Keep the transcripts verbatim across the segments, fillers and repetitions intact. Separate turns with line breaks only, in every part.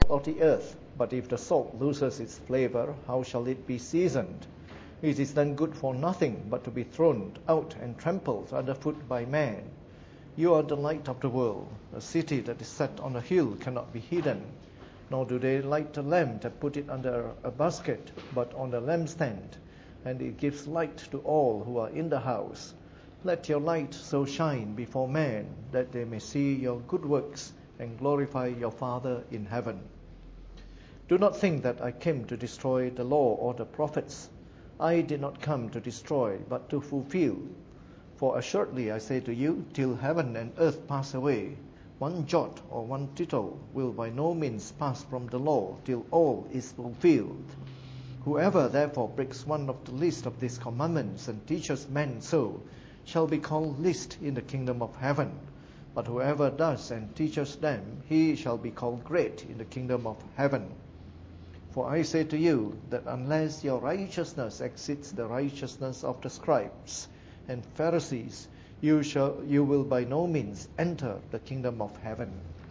of the earth. But if the salt loses its flavor, how shall it be seasoned? It is then good for nothing but to be thrown out and trampled underfoot by man. You are the light of the world. A city that is set on a hill cannot be hidden. Nor do they light a lamp and put it under a basket, but on the lampstand, and it gives light to all who are in the house. Let your light so shine before men, that they may see your good works and glorify your Father in heaven. Do not think that I came to destroy the law or the prophets. I did not come to destroy, but to fulfill. For assuredly I say to you, till heaven and earth pass away, one jot or one tittle will by no means pass from the law till all is fulfilled. Whoever therefore breaks one of the least of these commandments and teaches men so, shall be called least in the kingdom of heaven. But whoever does and teaches them, he shall be called great in the kingdom of heaven. For I say to you that unless your righteousness exceeds the righteousness of the scribes and Pharisees, you shall you will by no means enter the kingdom of heaven.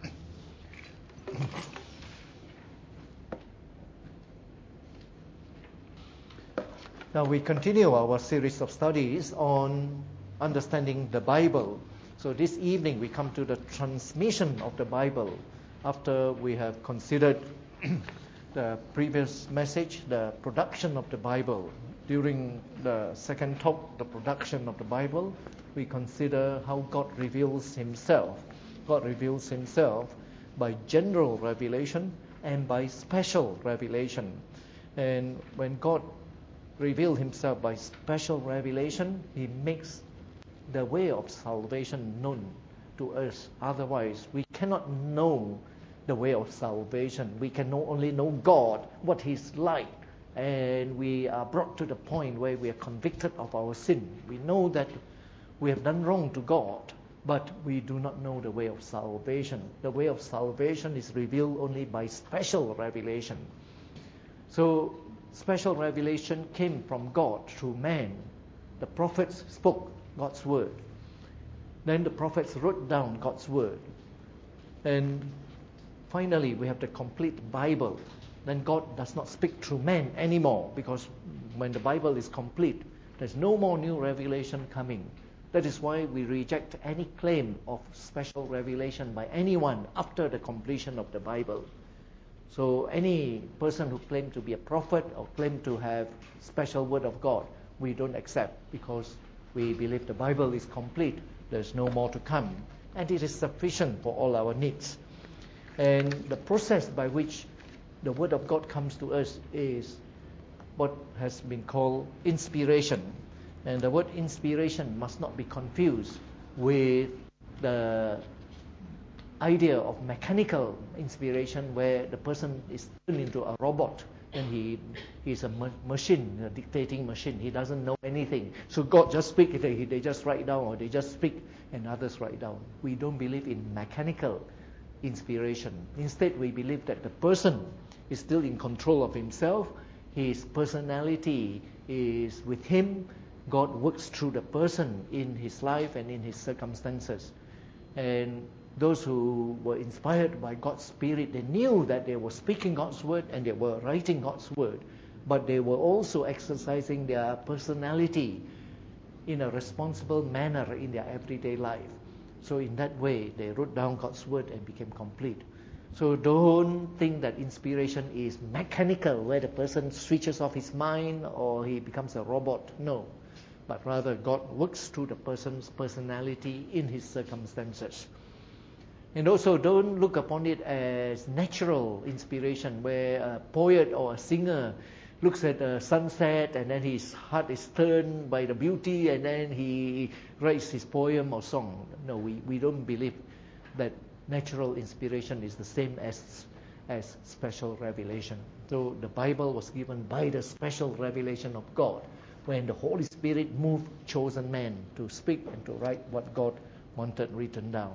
Now we continue our series of studies on understanding the Bible. So this evening we come to the transmission of the Bible after we have considered the previous message, the production of the Bible. During the second talk, the production of the Bible, we consider how God reveals himself. God reveals himself by general revelation and by special revelation. And when God reveals himself by special revelation, he makes the way of salvation known to us. Otherwise, we cannot know the way of salvation. We can know, only know God, what he's like. And we are brought to the point where we are convicted of our sin. We know that we have done wrong to God, but we do not know the way of salvation. The way of salvation is revealed only by special revelation. So, special revelation came from God through man. The prophets spoke God's word. Then the prophets wrote down God's word. And finally, we have the complete Bible. Then God does not speak through man anymore, because when the Bible is complete, there's no more new revelation coming. That is why we reject any claim of special revelation by anyone after the completion of the Bible. So any person who claims to be a prophet or claim to have special word of God, we don't accept, because we believe the Bible is complete. There's no more to come, and it is sufficient for all our needs. And the process by which the word of God comes to us is what has been called inspiration. And the word inspiration must not be confused with the idea of mechanical inspiration, where the person is turned into a robot and he he's a ma- machine, a dictating machine. He doesn't know anything. So God just speak, they, they just write down, or they just speak and others write down. We don't believe in mechanical inspiration. Instead, we believe that the person is still in control of himself. His personality is with him. God works through the person in his life and in his circumstances. And those who were inspired by God's Spirit, they knew that they were speaking God's word and they were writing God's word, but they were also exercising their personality in a responsible manner in their everyday life. So in that way, they wrote down God's word and became complete. So don't think that inspiration is mechanical, where the person switches off his mind or he becomes a robot. No. But rather, God works through the person's personality in his circumstances. And also, don't look upon it as natural inspiration, where a poet or a singer looks at the sunset and then his heart is turned by the beauty and then he writes his poem or song. No, we, we don't believe that natural inspiration is the same as, as special revelation. So the Bible was given by the special revelation of God, when the Holy Spirit moved chosen men to speak and to write what God wanted written down.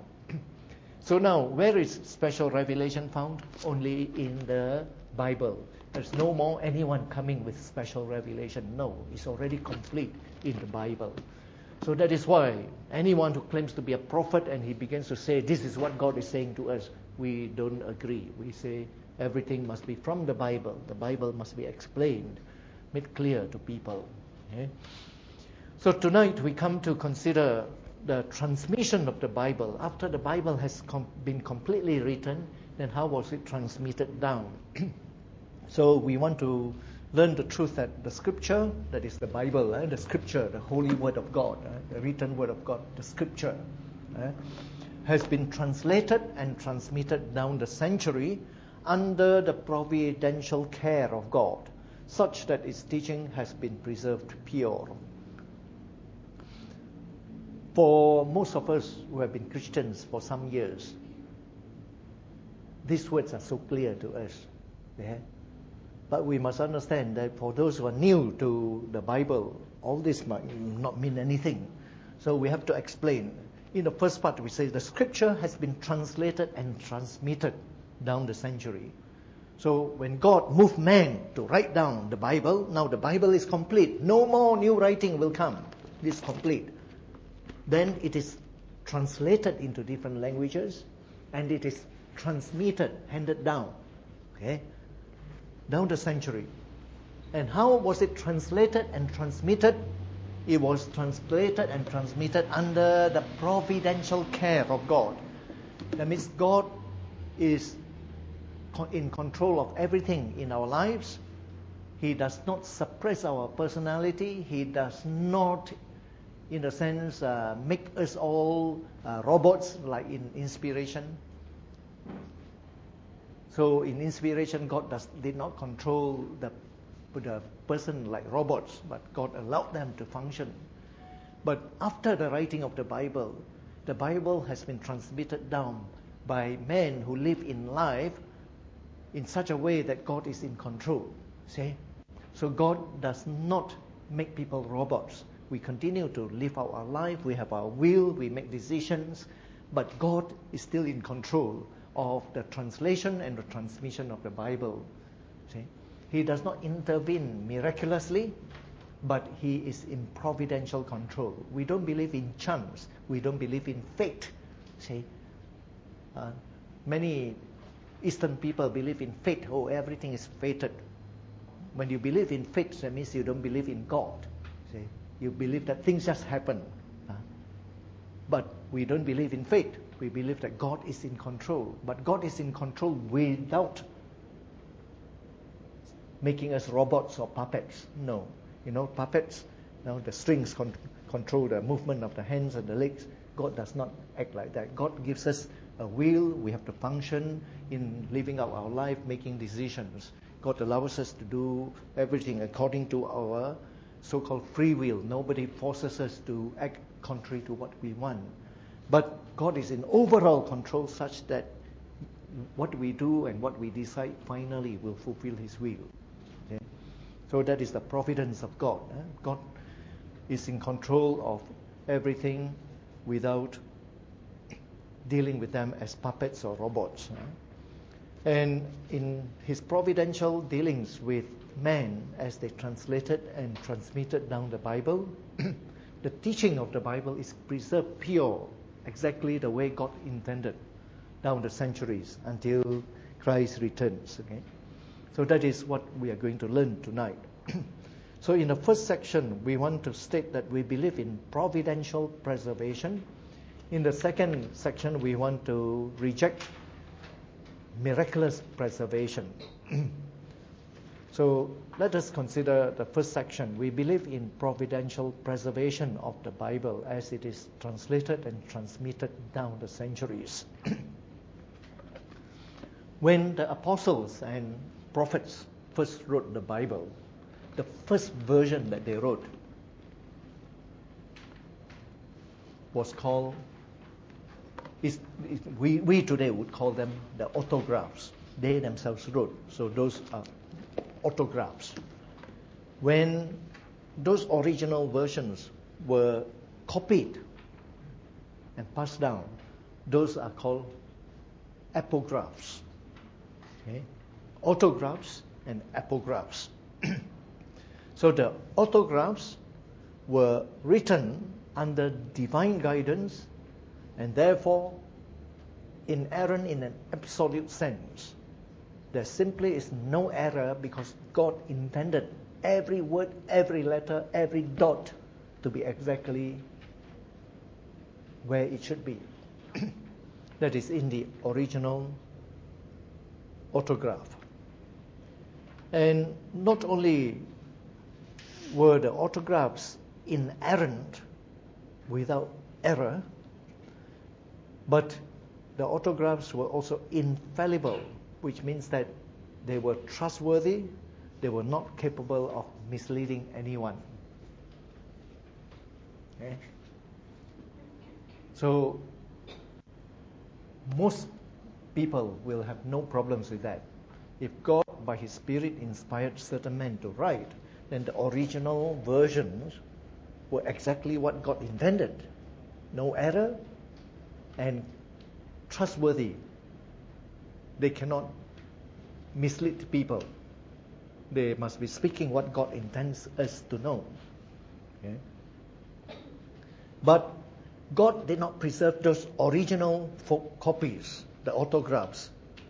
So now, where is special revelation found? Only in the Bible. There's no more anyone coming with special revelation. No, it's already complete in the Bible. So that is why anyone who claims to be a prophet and he begins to say, this is what God is saying to us, we don't agree. We say Everything must be from the Bible. The Bible must be explained, made clear to people. Okay? So tonight we come to consider the transmission of the Bible. After the Bible has com- been completely written, then how was it transmitted down? So we want to learn the truth that the Scripture, that is the Bible, eh, the Scripture, the Holy Word of God, eh, the written Word of God, the Scripture, eh, has been translated and transmitted down the century under the providential care of God, such that its teaching has been preserved pure. For most of us who have been Christians for some years, these words are so clear to us. Yeah? But we must understand that for those who are new to the Bible, all this might not mean anything. So we have to explain. In the first part, we say the Scripture has been translated and transmitted down the century. So when God moved man to write down the Bible, now the Bible is complete. No more new writing will come. It is complete. Then it is translated into different languages, and it is transmitted, handed down, okay, down the century. And how was it translated and transmitted? It was translated and transmitted under the providential care of God. That means God is in control of everything in our lives. He does not suppress our personality. He does not, in a sense, uh, make us all uh, robots like in inspiration. So in inspiration, God does, did not control the, the person like robots, but God allowed them to function. But after the writing of the Bible, the Bible has been transmitted down by men who live in life in such a way that God is in control. See? So God does not make people robots. We continue to live out our life, we have our will, we make decisions, but God is still in control of the translation and the transmission of the Bible. See? He does not intervene miraculously, but He is in providential control. We don't believe in chance. We don't believe in fate. See? Uh, many Eastern people believe in fate. Oh, everything is fated. When you believe in fate, that means you don't believe in God. See? You believe that things just happen. Uh, but we don't believe in fate. We believe that God is in control. But God is in control without making us robots or puppets. No. You know, puppets, you know, the strings con- control the movement of the hands and the legs. God does not act like that. God gives us a will. We have to function in living out our life, making decisions. God allows us to do everything according to our so-called free will. Nobody forces us to act contrary to what we want. But God is in overall control such that what we do and what we decide finally will fulfill His will. Okay? So that is the providence of God. Eh? God is in control of everything without dealing with them as puppets or robots. Eh? And in His providential dealings with man as they translated and transmitted down the Bible, the teaching of the Bible is preserved pure, exactly the way God intended down the centuries until Christ returns. Okay? So that is what we are going to learn tonight. So in the first section, we want to state that we believe in providential preservation. In the second section, we want to reject miraculous preservation. So let us consider the first section. We believe in providential preservation of the Bible as it is translated and transmitted down the centuries. When the apostles and prophets first wrote the Bible, the first version that they wrote was called, is, is, we, we today would call them the autographs. They themselves wrote. So those are autographs. When those original versions were copied and passed down, those are called epigraphs. Okay? Autographs and epigraphs. So the autographs were written under divine guidance and therefore inerrant in an absolute sense. There simply is no error because God intended every word, every letter, every dot to be exactly where it should be. That is in the original autograph. And not only were the autographs inerrant, without error, but the autographs were also infallible, which means that they were trustworthy, they were not capable of misleading anyone. Okay? So, most people will have no problems with that. If God, by His Spirit, inspired certain men to write, then the original versions were exactly what God intended. No error and trustworthy. They cannot mislead people. They must be speaking what God intends us to know. Okay? But God did not preserve those original copies, the autographs,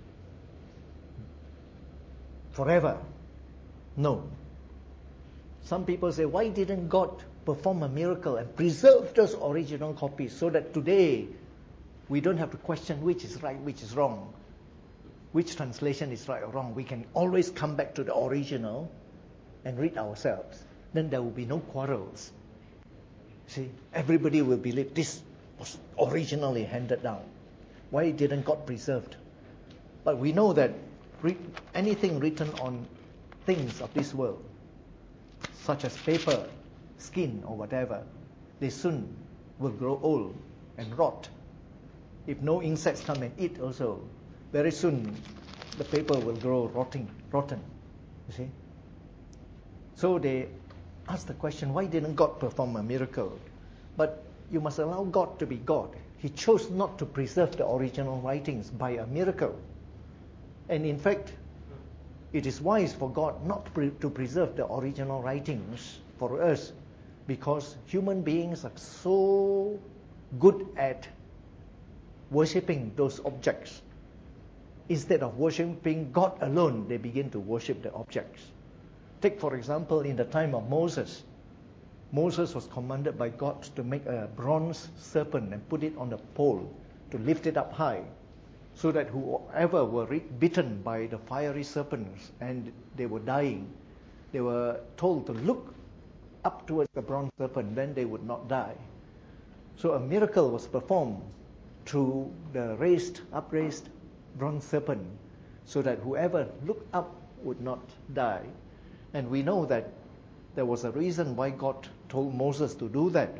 forever. No. Some people say, why didn't God perform a miracle and preserve those original copies so that today we don't have to question which is right, which is wrong, which translation is right or wrong. We can always come back to the original and read ourselves. Then there will be no quarrels. See, everybody will believe this was originally handed down. Why didn't God preserve? But we know that re- anything written on things of this world, such as paper, skin or whatever, they soon will grow old and rot. If no insects come and eat also, very soon the paper will grow rotting, rotten. You see? So they ask the question, why didn't God perform a miracle? But you must allow God to be God. He chose not to preserve the original writings by a miracle. And in fact, it is wise for God not to, pre- to preserve the original writings for us, because human beings are so good at worshipping those objects. Instead of worshipping God alone, they begin to worship the objects. Take, for example, in the time of Moses. Moses was commanded by God to make a bronze serpent and put it on a pole to lift it up high, so that whoever were bitten by the fiery serpents and they were dying, they were told to look up towards the bronze serpent, then they would not die. So a miracle was performed through the raised, upraised bronze serpent, so that whoever looked up would not die. And we know that there was a reason why God told Moses to do that.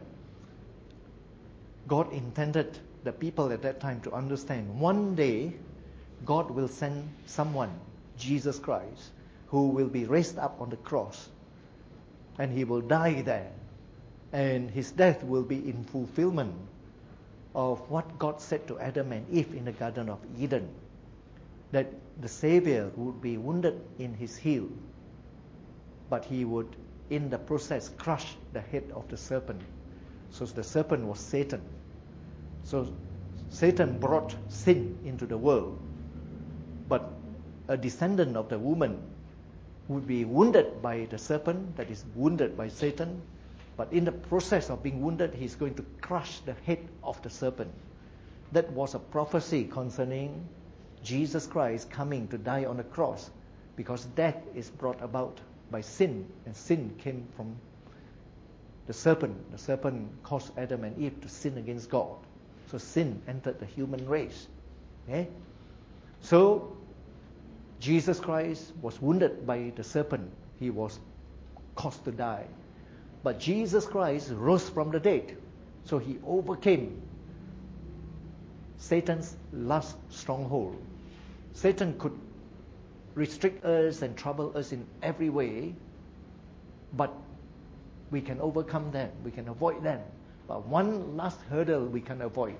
God intended the people at that time to understand one day God will send someone, Jesus Christ, who will be raised up on the cross, and He will die there, and His death will be in fulfillment of what God said to Adam and Eve in the Garden of Eden, that the Savior would be wounded in His heel, but He would in the process crush the head of the serpent. So the serpent was Satan. So Satan brought sin into the world, but a descendant of the woman would be wounded by the serpent, that is wounded by Satan, but in the process of being wounded, he's going to crush the head of the serpent. That was a prophecy concerning Jesus Christ coming to die on the cross, because death is brought about by sin, and sin came from the serpent. The serpent caused Adam and Eve to sin against God. So sin entered the human race. Okay? So Jesus Christ was wounded by the serpent. He was caused to die. But Jesus Christ rose from the dead. So He overcame Satan's last stronghold. Satan could restrict us and trouble us in every way, but we can overcome them, we can avoid them. But one last hurdle we can avoid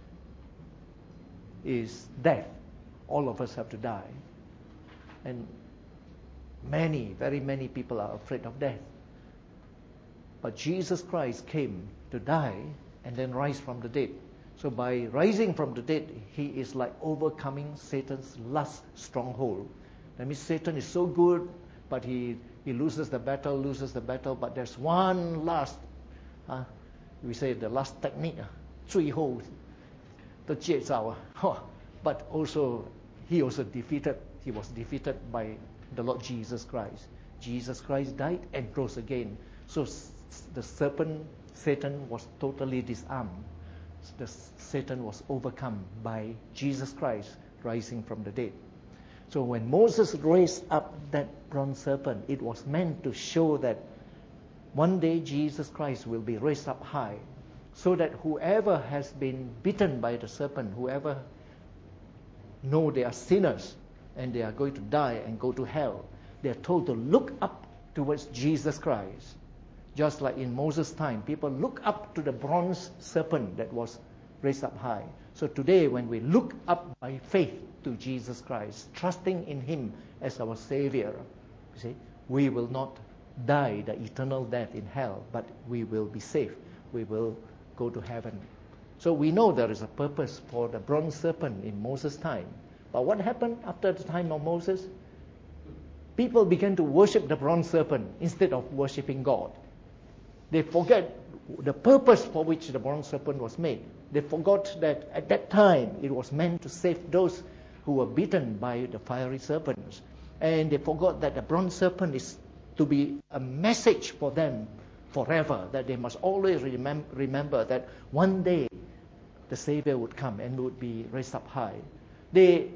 is death. All of us have to die. And many, very many people are afraid of death. But Jesus Christ came to die and then rise from the dead. So by rising from the dead, He is like overcoming Satan's last stronghold. That means Satan is so good, but he, he loses the battle, loses the battle, but there's one last, uh, we say the last technique, uh, 最后的戒招, uh, huh. But also, he also defeated, he was defeated by the Lord Jesus Christ. Jesus Christ died and rose again. So the serpent, Satan, was totally disarmed. The Satan was overcome by Jesus Christ rising from the dead. So when Moses raised up that bronze serpent, it was meant to show that one day Jesus Christ will be raised up high, so that whoever has been bitten by the serpent, whoever know they are sinners and they are going to die and go to hell, they are told to look up towards Jesus Christ. Just like in Moses' time, people look up to the bronze serpent that was raised up high. So today, when we look up by faith to Jesus Christ, trusting in Him as our Savior, you see, we will not die the eternal death in hell, but we will be saved. We will go to heaven. So we know there is a purpose for the bronze serpent in Moses' time. But what happened after the time of Moses? People began to worship the bronze serpent instead of worshiping God. They forget the purpose for which the bronze serpent was made. They forgot that at that time it was meant to save those who were bitten by the fiery serpents. And they forgot that the bronze serpent is to be a message for them forever, that they must always remem- remember that one day the Savior would come and would be raised up high. They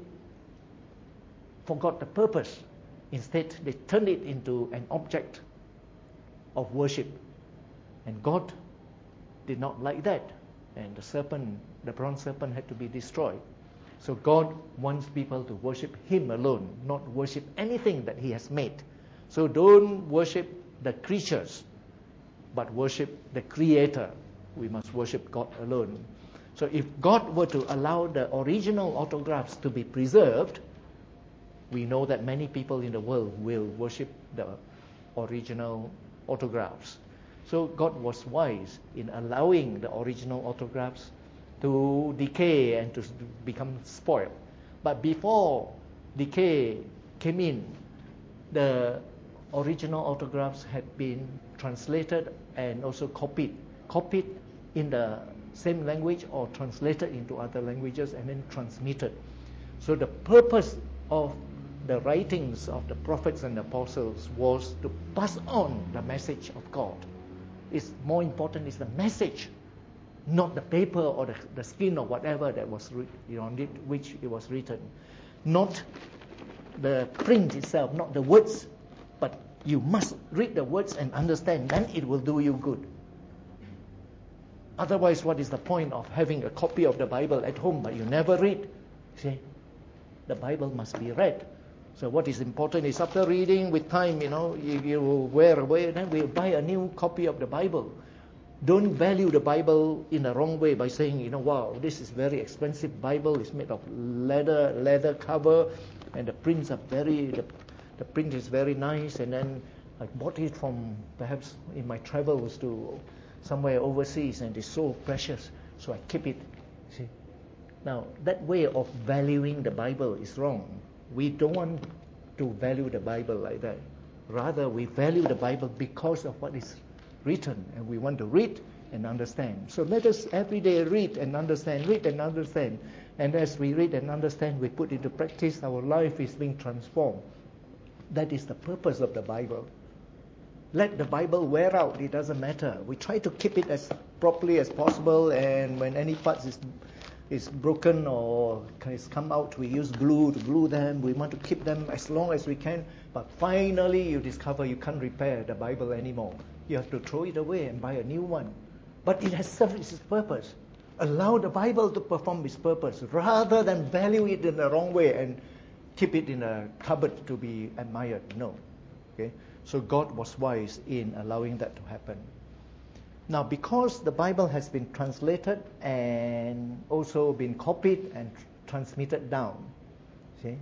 forgot the purpose. Instead, they turned it into an object of worship. And God did not like that. And the serpent, the bronze serpent, had to be destroyed. So God wants people to worship Him alone, not worship anything that He has made. So don't worship the creatures, but worship the Creator. We must worship God alone. So if God were to allow the original autographs to be preserved, we know that many people in the world will worship the original autographs. So God was wise in allowing the original autographs to decay and to become spoiled. But before decay came in, the original autographs had been translated and also copied, copied in the same language or translated into other languages and then transmitted. So the purpose of the writings of the prophets and apostles was to pass on the message of God. It's more important is the message, not the paper or the, the skin or whatever that was re- on it, which it was written. Not the print itself, not the words, but you must read the words and understand, then it will do you good. Otherwise, what is the point of having a copy of the Bible at home but you never read? See, the Bible must be read. So what is important is after reading with time, you know, you, you wear away, then we'll buy a new copy of the Bible. Don't value the Bible in the wrong way by saying, you know, wow, this is very expensive Bible. It's made of leather, leather cover, and the prints are very, the, the print is very nice. And then I bought it from perhaps in my travels to somewhere overseas, and it's so precious, so I keep it. See, now that way of valuing the Bible is wrong. We don't want to value the Bible like that. Rather, we value the Bible because of what is written, and we want to read and understand. So let us every day read and understand, read and understand. And as we read and understand, we put into practice, our life is being transformed. That is the purpose of the Bible. Let the Bible wear out, it doesn't matter. We try to keep it as properly as possible, and when any parts is is broken or has come out, we use glue to glue them. We want to keep them as long as we can. But finally, you discover you can't repair the Bible anymore. You have to throw it away and buy a new one. But it has served its purpose. Allow the Bible to perform its purpose rather than value it in the wrong way and keep it in a cupboard to be admired. No. Okay? So God was wise in allowing that to happen. Now, because the Bible has been translated and also been copied and tr- transmitted down, see,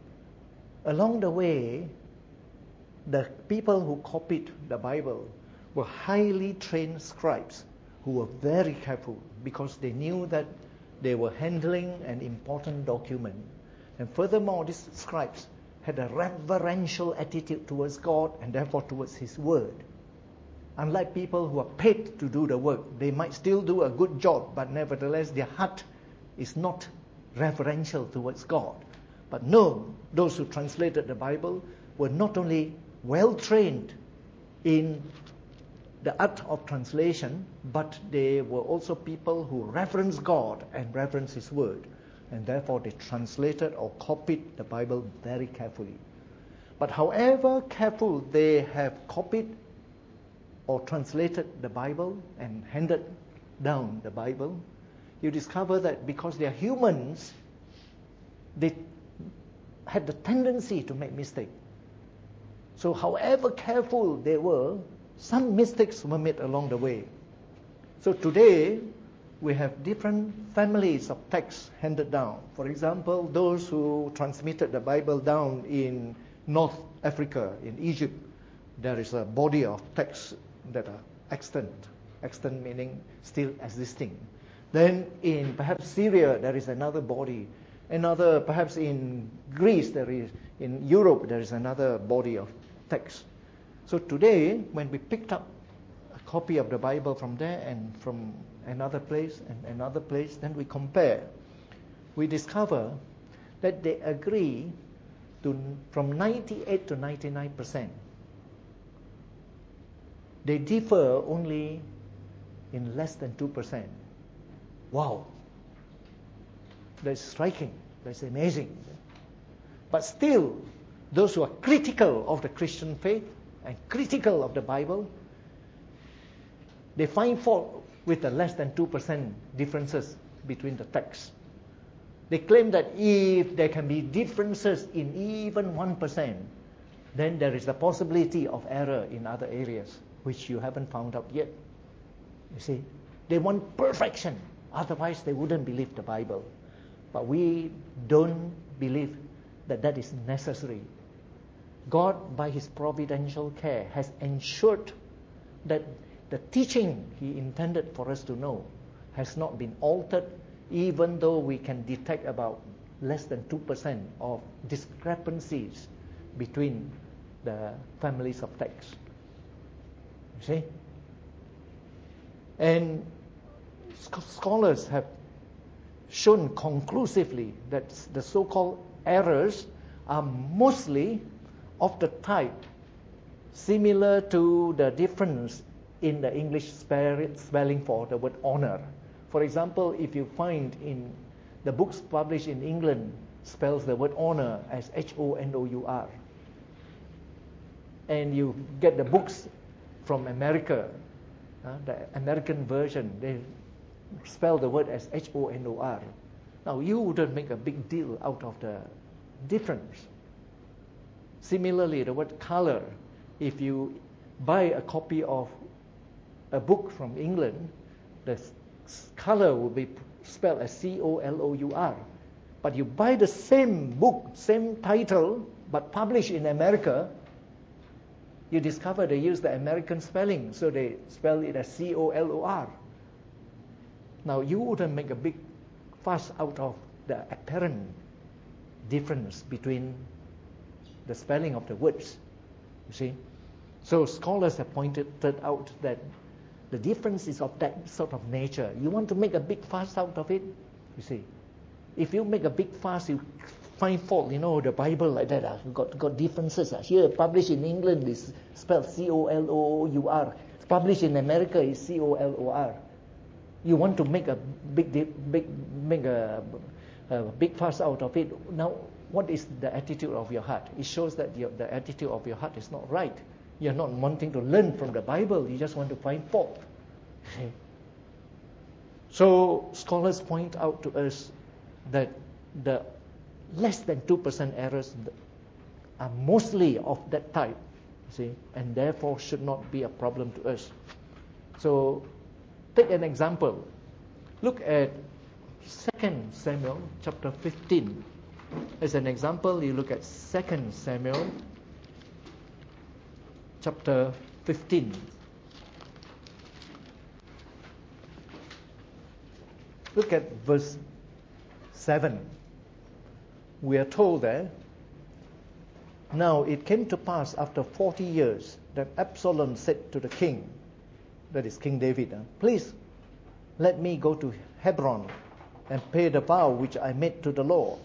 along the way, the people who copied the Bible were highly trained scribes who were very careful because they knew that they were handling an important document. And furthermore, these scribes had a reverential attitude towards God and therefore towards His Word. Unlike people who are paid to do the work, they might still do a good job, but nevertheless their heart is not reverential towards God. But no, those who translated the Bible were not only well trained in the art of translation, but they were also people who reverence God and reverence His Word. And therefore they translated or copied the Bible very carefully. But however careful they have copied or translated the Bible and handed down the Bible, you discover that because they are humans, they had the tendency to make mistakes. So however careful they were, some mistakes were made along the way. So today, we have different families of texts handed down. For example, those who transmitted the Bible down in North Africa, in Egypt, there is a body of texts that are extant. Extant meaning still existing. Then in perhaps Syria, there is another body. Another, perhaps in Greece, there is, in Europe, there is another body of text. So today, when we picked up a copy of the Bible from there and from another place and another place, then we compare. We discover that they agree to from ninety-eight to ninety-nine percent. They differ only in less than two percent. Wow. That's striking. That's amazing. But still, those who are critical of the Christian faith and critical of the Bible, they find fault with the less than two percent differences between the texts. They claim that if there can be differences in even one percent, then there is a possibility of error in other areas, which you haven't found out yet. You see, they want perfection, otherwise they wouldn't believe the Bible. But we don't believe that that is necessary. God, by His providential care, has ensured that the teaching He intended for us to know has not been altered, even though we can detect about less than two percent of discrepancies between the families of texts. You see? And scholars have shown conclusively that the so-called errors are mostly of the type similar to the difference in the English spelling for the word honor. For example, if you find in the books published in England spells the word honor as H O N O U R, and you get the books from America, uh, the American version, they spell the word as H O N O R. Now, you wouldn't make a big deal out of the difference. Similarly, the word color, if you buy a copy of a book from England, the color will be spelled as C O L O U R. But you buy the same book, same title, but published in America, you discover they use the American spelling, so they spell it as C O L O R. Now, you wouldn't make a big fuss out of the apparent difference between the spelling of the words, you see. So scholars have pointed out that the difference is of that sort of nature. You want to make a big fuss out of it, you see. If you make a big fuss, you find fault, you know, the Bible like that, uh, got, got differences. Uh. Here, published in England, is spelled C O L O U R. Published in America is C O L O R. You want to make a big, big, make a, a big fuss out of it. Now, what is the attitude of your heart? It shows that your, the attitude of your heart is not right. You're not wanting to learn from the Bible. You just want to find fault. Okay. So scholars point out to us that the less than two percent errors are mostly of that type, see, and therefore should not be a problem to us. So take an example. Look at Second Samuel chapter fifteen. As an example, you look at Second Samuel chapter fifteen. Look at verse seven. We are told there, Now it came to pass after forty years that Absalom said to the king, that is King David, uh, please let me go to Hebron and pay the vow which I made to the Lord.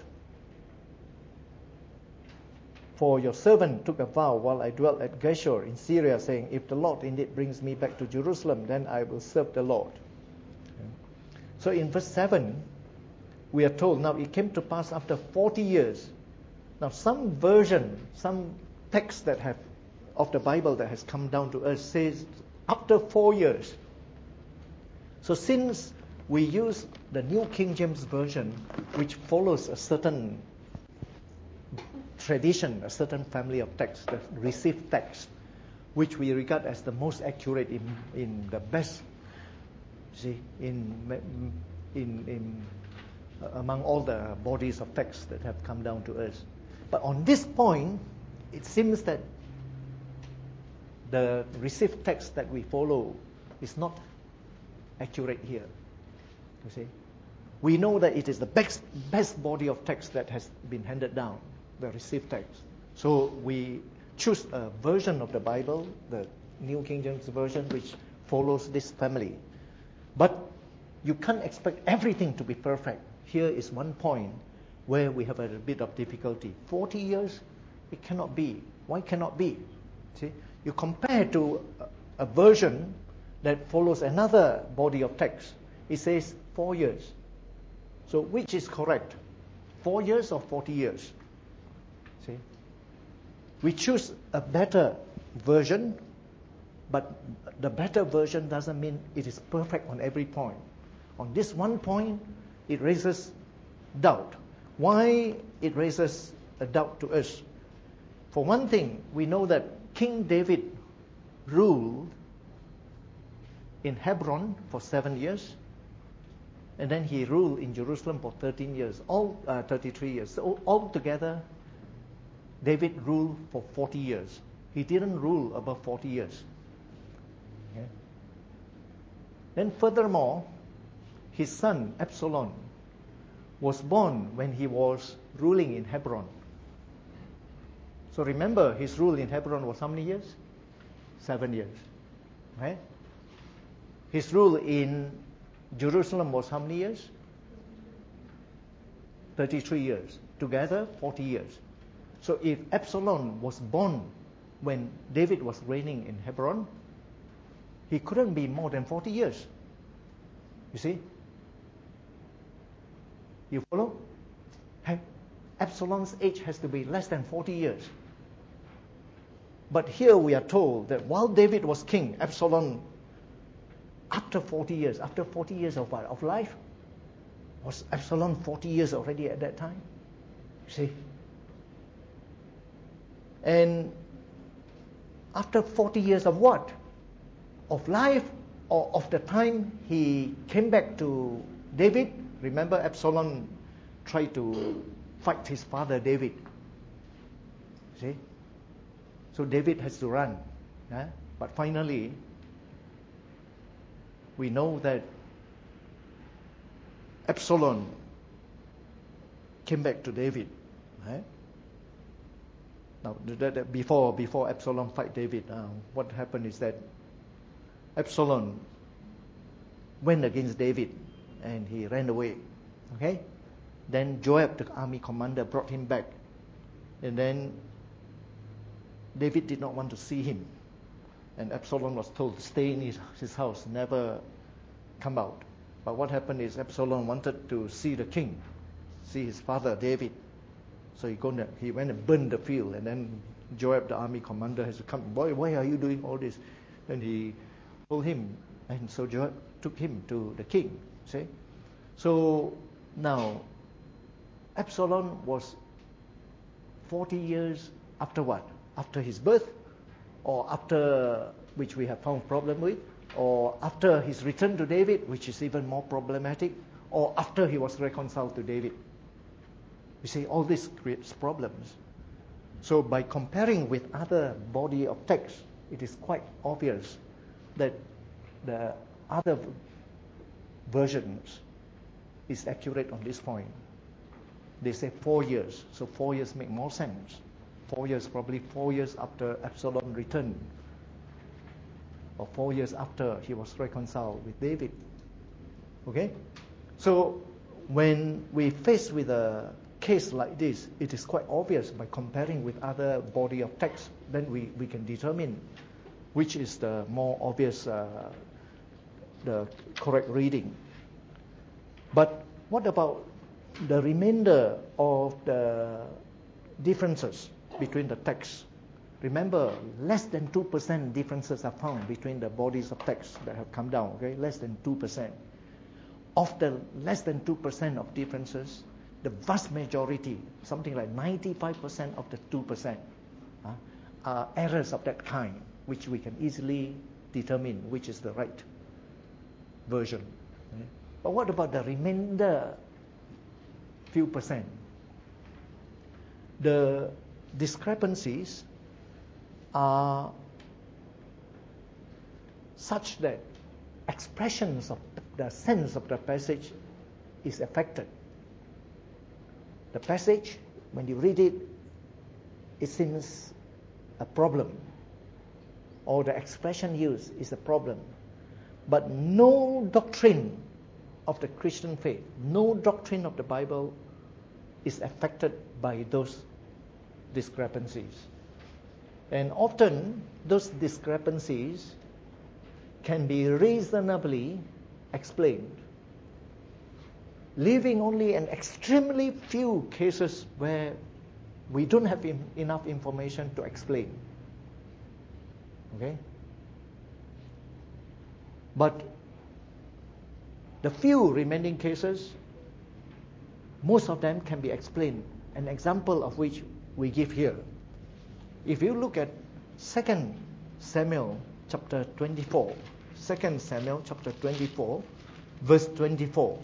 For your servant took a vow while I dwelt at Geshur in Syria, saying, if the Lord indeed brings me back to Jerusalem, then I will serve the Lord. Okay. So in verse seven, we are told, now it came to pass after forty years. Now some version, some text that have of the Bible that has come down to us says after four years. So since we use the New King James Version, which follows a certain tradition, a certain family of texts, the received text, which we regard as the most accurate in, in the best, see, in, in, in uh, among all the bodies of texts that have come down to us. But on this point, it seems that the received text that we follow is not accurate here. You see, we know that it is the best, best body of text that has been handed down, the received text. So we choose a version of the Bible, the New King James Version, which follows this family. But you can't expect everything to be perfect. Here is one point where we have a bit of difficulty. forty years, it cannot be. Why cannot be? See, you compare to a, a version that follows another body of text. It says four years. So which is correct? Four years or forty years? See? We choose a better version, but the better version doesn't mean it is perfect on every point. On this one point, it raises doubt. Why it raises a doubt to us? For one thing, we know that King David ruled in Hebron for seven years, and then he ruled in Jerusalem for thirteen years, all uh, thirty-three years. So altogether, David ruled for forty years. He didn't rule above forty years. Okay. Then furthermore, his son Absalom was born when he was ruling in Hebron. So remember, his rule in Hebron was how many years? Seven years. Right? His rule in Jerusalem was how many years? thirty-three years. Together, forty years. So if Absalom was born when David was reigning in Hebron, he couldn't be more than forty years. You see? You follow? Absalom's age has to be less than forty years. But here we are told that while David was king, Absalom, after forty years, after forty years of, of life, was Absalom forty years already at that time? See? And after forty years of what? Of life, or of the time he came back to David? Remember, Absalom tried to fight his father David. See? So David has to run. Yeah? But finally, we know that Absalom came back to David. Right? Now, that, that before before Absalom fight David, uh, what happened is that Absalom went against David and he ran away. Okay? Then Joab, the army commander, brought him back. And then David did not want to see him. And Absalom was told to stay in his, his house, never come out. But what happened is Absalom wanted to see the king, see his father David. So he, go, he went and burned the field. And then Joab, the army commander, has to come. Boy, why are you doing all this? And he told him. And so Joab took him to the king. See? So now, Absalom was forty years after what? After his birth? Or after, which we have found problem with? Or after his return to David, which is even more problematic? Or after he was reconciled to David? You see, all this creates problems. So by comparing with other body of text, it is quite obvious that the other versions is accurate on this point. They say four years, so four years make more sense. Four years, probably four years after Absalom returned, or four years after he was reconciled with David. Okay? So when we face with a case like this, it is quite obvious by comparing with other body of text, then we, we can determine which is the more obvious, uh, the correct reading. But what about the remainder of the differences between the texts? Remember, less than two percent differences are found between the bodies of text that have come down, okay? Less than two percent. Of the less than two percent of differences, the vast majority, something like ninety-five percent of the two percent, uh, are errors of that kind, which we can easily determine which is the right version. Okay? But what about the remainder few percent? The discrepancies are such that expressions of the sense of the passage is affected. The passage, when you read it, it seems a problem, or the expression used is a problem. But no doctrine of the Christian faith, no doctrine of the Bible is affected by those discrepancies. And often those discrepancies can be reasonably explained, leaving only an extremely few cases where we don't have in, enough information to explain. Okay? But the few remaining cases, most of them can be explained, an example of which we give here. If you look at Second Samuel chapter twenty-four, Second Samuel chapter twenty-four, verse twenty-four.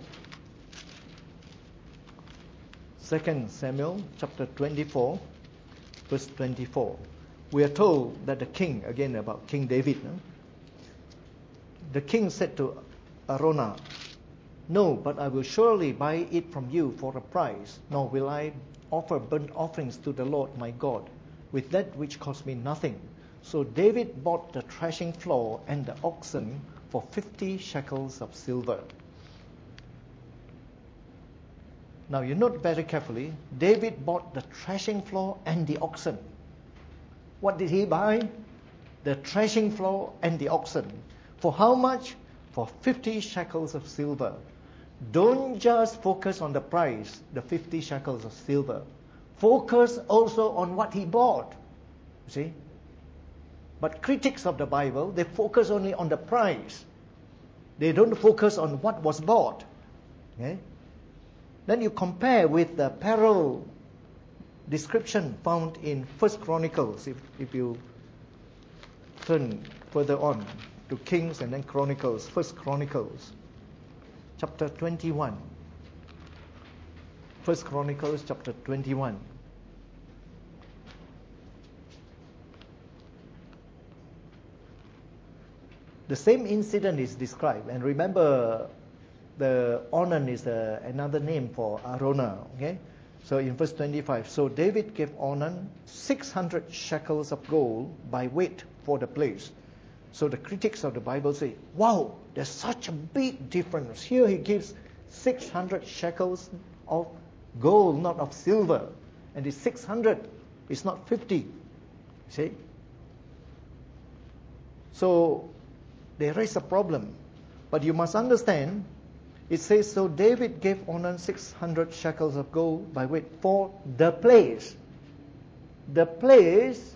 Second Samuel chapter twenty-four, verse twenty-four. We are told that the king, again about King David, no? The king said to Araunah, "No, but I will surely buy it from you for a price, nor will I offer burnt offerings to the Lord my God with that which cost me nothing." So David bought the threshing floor and the oxen for fifty shekels of silver. Now you note very carefully, David bought the threshing floor and the oxen. What did he buy? The threshing floor and the oxen. For how much? For fifty shekels of silver. Don't just focus on the price, the fifty shekels of silver. Focus also on what he bought. You see? But critics of the Bible, they focus only on the price. They don't focus on what was bought. Okay? Then you compare with the parallel description found in First Chronicles. If, if you turn further on to Kings and then Chronicles, First Chronicles, chapter twenty-one. First Chronicles, chapter twenty-one. The same incident is described, and remember, the Onan is a, another name for Araunah. Okay, so in verse twenty-five, so David gave Onan six hundred shekels of gold by weight for the place. So the critics of the Bible say, "Wow, there's such a big difference. Here he gives six hundred shekels of gold, not of silver, and the six hundred is not fifty." See? So they raise a problem. But you must understand, it says, so David gave Onan six hundred shekels of gold by weight for the place. The place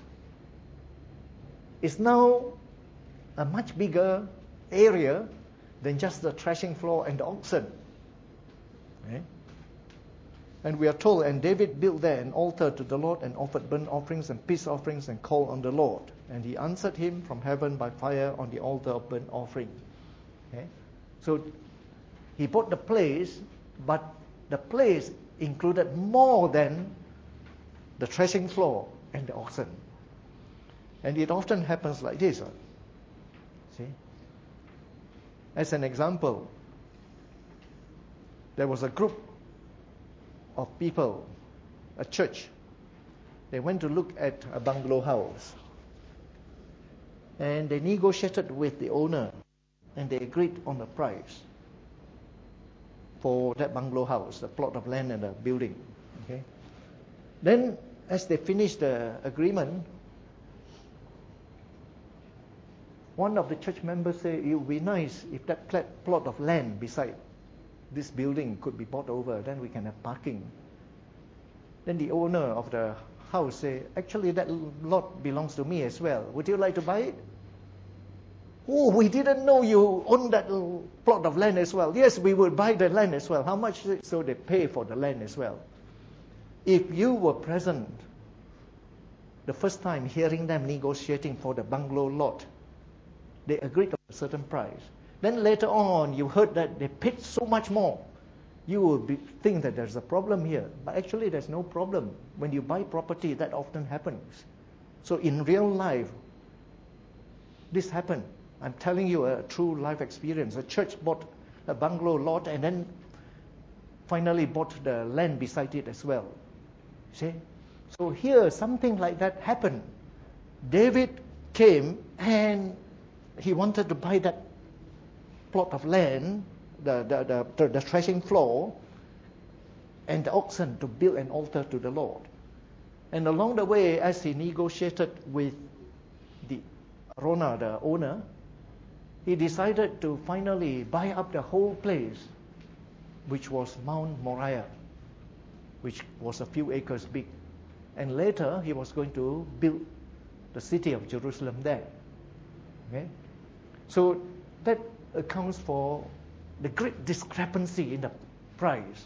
is now a much bigger area than just the threshing floor and the oxen. Okay? And we are told, and David built there an altar to the Lord and offered burnt offerings and peace offerings and called on the Lord. And he answered him from heaven by fire on the altar of burnt offering. Okay? So he bought the place, but the place included more than the threshing floor and the oxen. And it often happens like this. Huh? See? As an example, there was a group of people, a church. They went to look at a bungalow house. And they negotiated with the owner, and they agreed on the price for that bungalow house, a plot of land and a building. Okay. Then, as they finished the agreement, one of the church members said, it would be nice if that plot of land beside this building could be bought over, then we can have parking. Then the owner of the house said, actually that lot belongs to me as well. Would you like to buy it? Oh, we didn't know you own that plot of land as well. Yes, we would buy the land as well. How much is it? So they pay for the land as well. If you were present the first time hearing them negotiating for the bungalow lot, they agreed on a certain price. Then later on, you heard that they paid so much more. You would be, think that there's a problem here. But actually, there's no problem. When you buy property, that often happens. So in real life, this happened. I'm telling you a true life experience. A church bought a bungalow lot and then finally bought the land beside it as well. See? So here, something like that happened. David came and he wanted to buy that plot of land, the, the, the, the, the threshing floor, and the oxen to build an altar to the Lord. And along the way, as he negotiated with the Rona, the owner, he decided to finally buy up the whole place, which was Mount Moriah, which was a few acres big. And later, he was going to build the city of Jerusalem there. Okay? So that accounts for the great discrepancy in the price.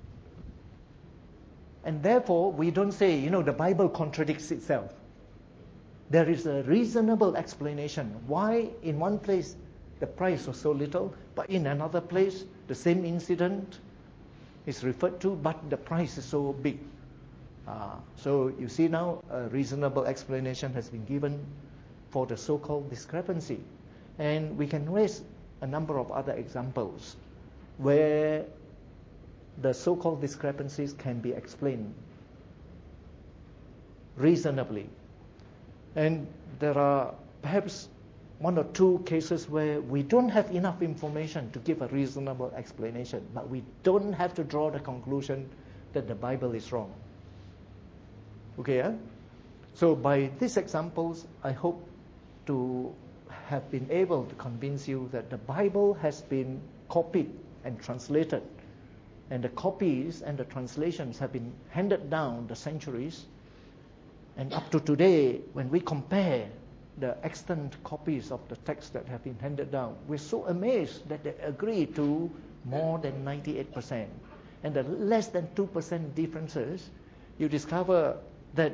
And therefore, we don't say, you know, the Bible contradicts itself. There is a reasonable explanation why in one place the price was so little, but in another place the same incident is referred to, but the price is so big. Uh, so you see now a reasonable explanation has been given for the so-called discrepancy. And we can raise a number of other examples where the so-called discrepancies can be explained reasonably. And there are perhaps one or two cases where we don't have enough information to give a reasonable explanation, but we don't have to draw the conclusion that the Bible is wrong. Okay, eh? So by these examples, I hope to have been able to convince you that the Bible has been copied and translated, and the copies and the translations have been handed down the centuries. And up to today, when we compare the extant copies of the text that have been handed down, we're so amazed that they agree to more than ninety-eight percent. And the less than two percent differences, you discover that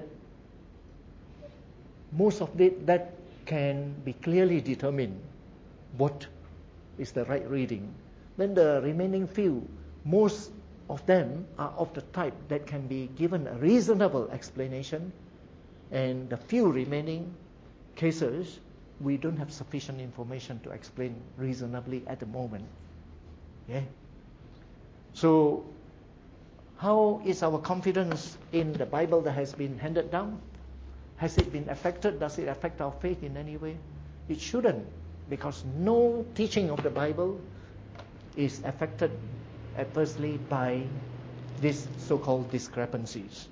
most of it that can be clearly determined what is the right reading. Then the remaining few, most of them are of the type that can be given a reasonable explanation, and the few remaining cases, we don't have sufficient information to explain reasonably at the moment. Yeah. So, how is our confidence in the Bible that has been handed down? Has it been affected? Does it affect our faith in any way? It shouldn't, because no teaching of the Bible is affected adversely by these so-called discrepancies.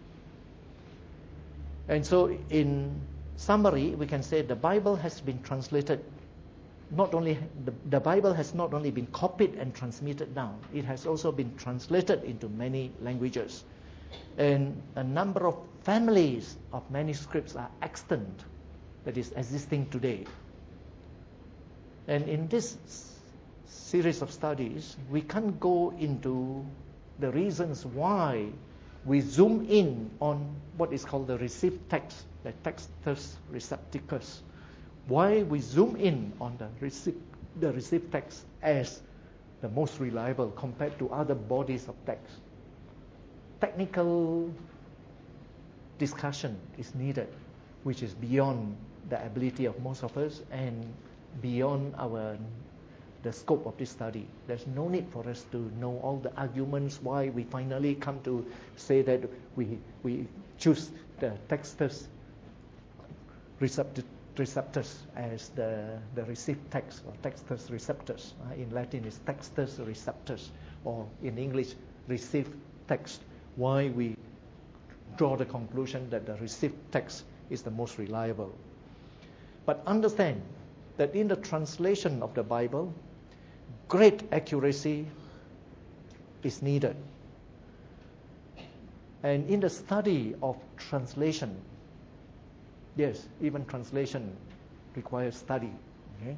And so, in summary, we can say the Bible has been translated. Not only the, the Bible has not only been copied and transmitted down, it has also been translated into many languages. And a number of families of manuscripts are extant, that is existing today. And in this series of studies, we can't go into the reasons why we zoom in on what is called the received text, the Textus Recepticus. Why we zoom in on the received, the received text as the most reliable compared to other bodies of text. Technical discussion is needed, which is beyond the ability of most of us and beyond our the scope of this study. There's no need for us to know all the arguments why we finally come to say that we we choose the textus receptus, receptus as the, the received text, or textus receptus. Uh, in Latin, it's textus receptus, or in English, received text. Why we draw the conclusion that the received text is the most reliable. But understand that in the translation of the Bible, great accuracy is needed. And in the study of translation, yes, even translation requires study. Okay?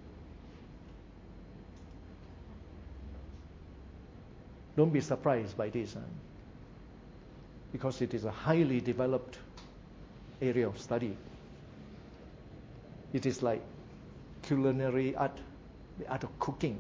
Don't be surprised by this, huh? Because it is a highly developed area of study. It is like culinary art, the art of cooking.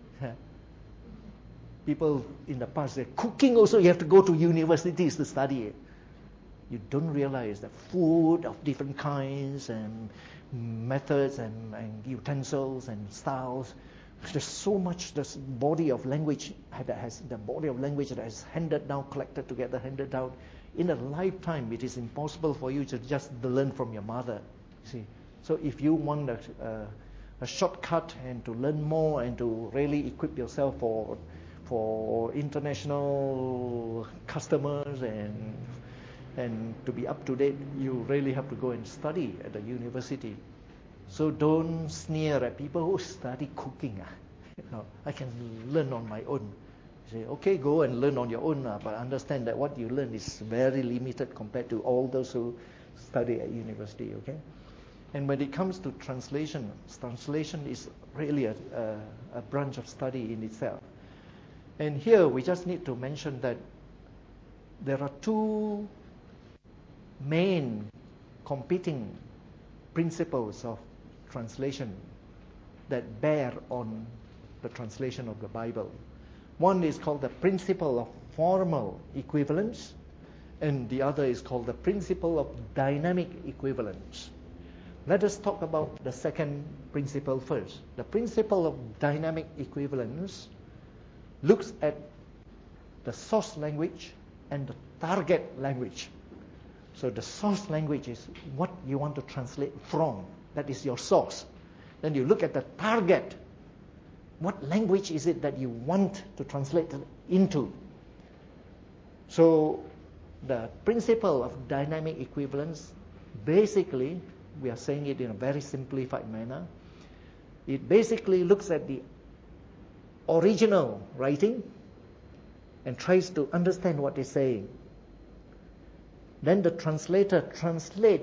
People in the past say, cooking also you have to go to universities to study it. You don't realize that food of different kinds and methods and, and utensils and styles, there's so much this body of language that has the body of language that is handed down, collected together, handed down. In a lifetime, it is impossible for you to just learn from your mother. See, so if you want a, a, a shortcut and to learn more and to really equip yourself for for international customers and and to be up to date, you really have to go and study at the university. So don't sneer at people who study cooking. Ah. You know, I can learn on my own. You say, okay, go and learn on your own, uh, but understand that what you learn is very limited compared to all those who study at university. Okay, and when it comes to translation, translation is really a, a, a branch of study in itself. And here we just need to mention that there are two main competing principles of translation that bear on the translation of the Bible. One is called the principle of formal equivalence, and the other is called the principle of dynamic equivalence. Let us talk about the second principle first. The principle of dynamic equivalence looks at the source language and the target language. So the source language is what you want to translate from. That is your source. Then you look at the target. What language is it that you want to translate into? So the principle of dynamic equivalence, basically, we are saying it in a very simplified manner. It basically looks at the original writing and tries to understand what it's saying. Then the translator translates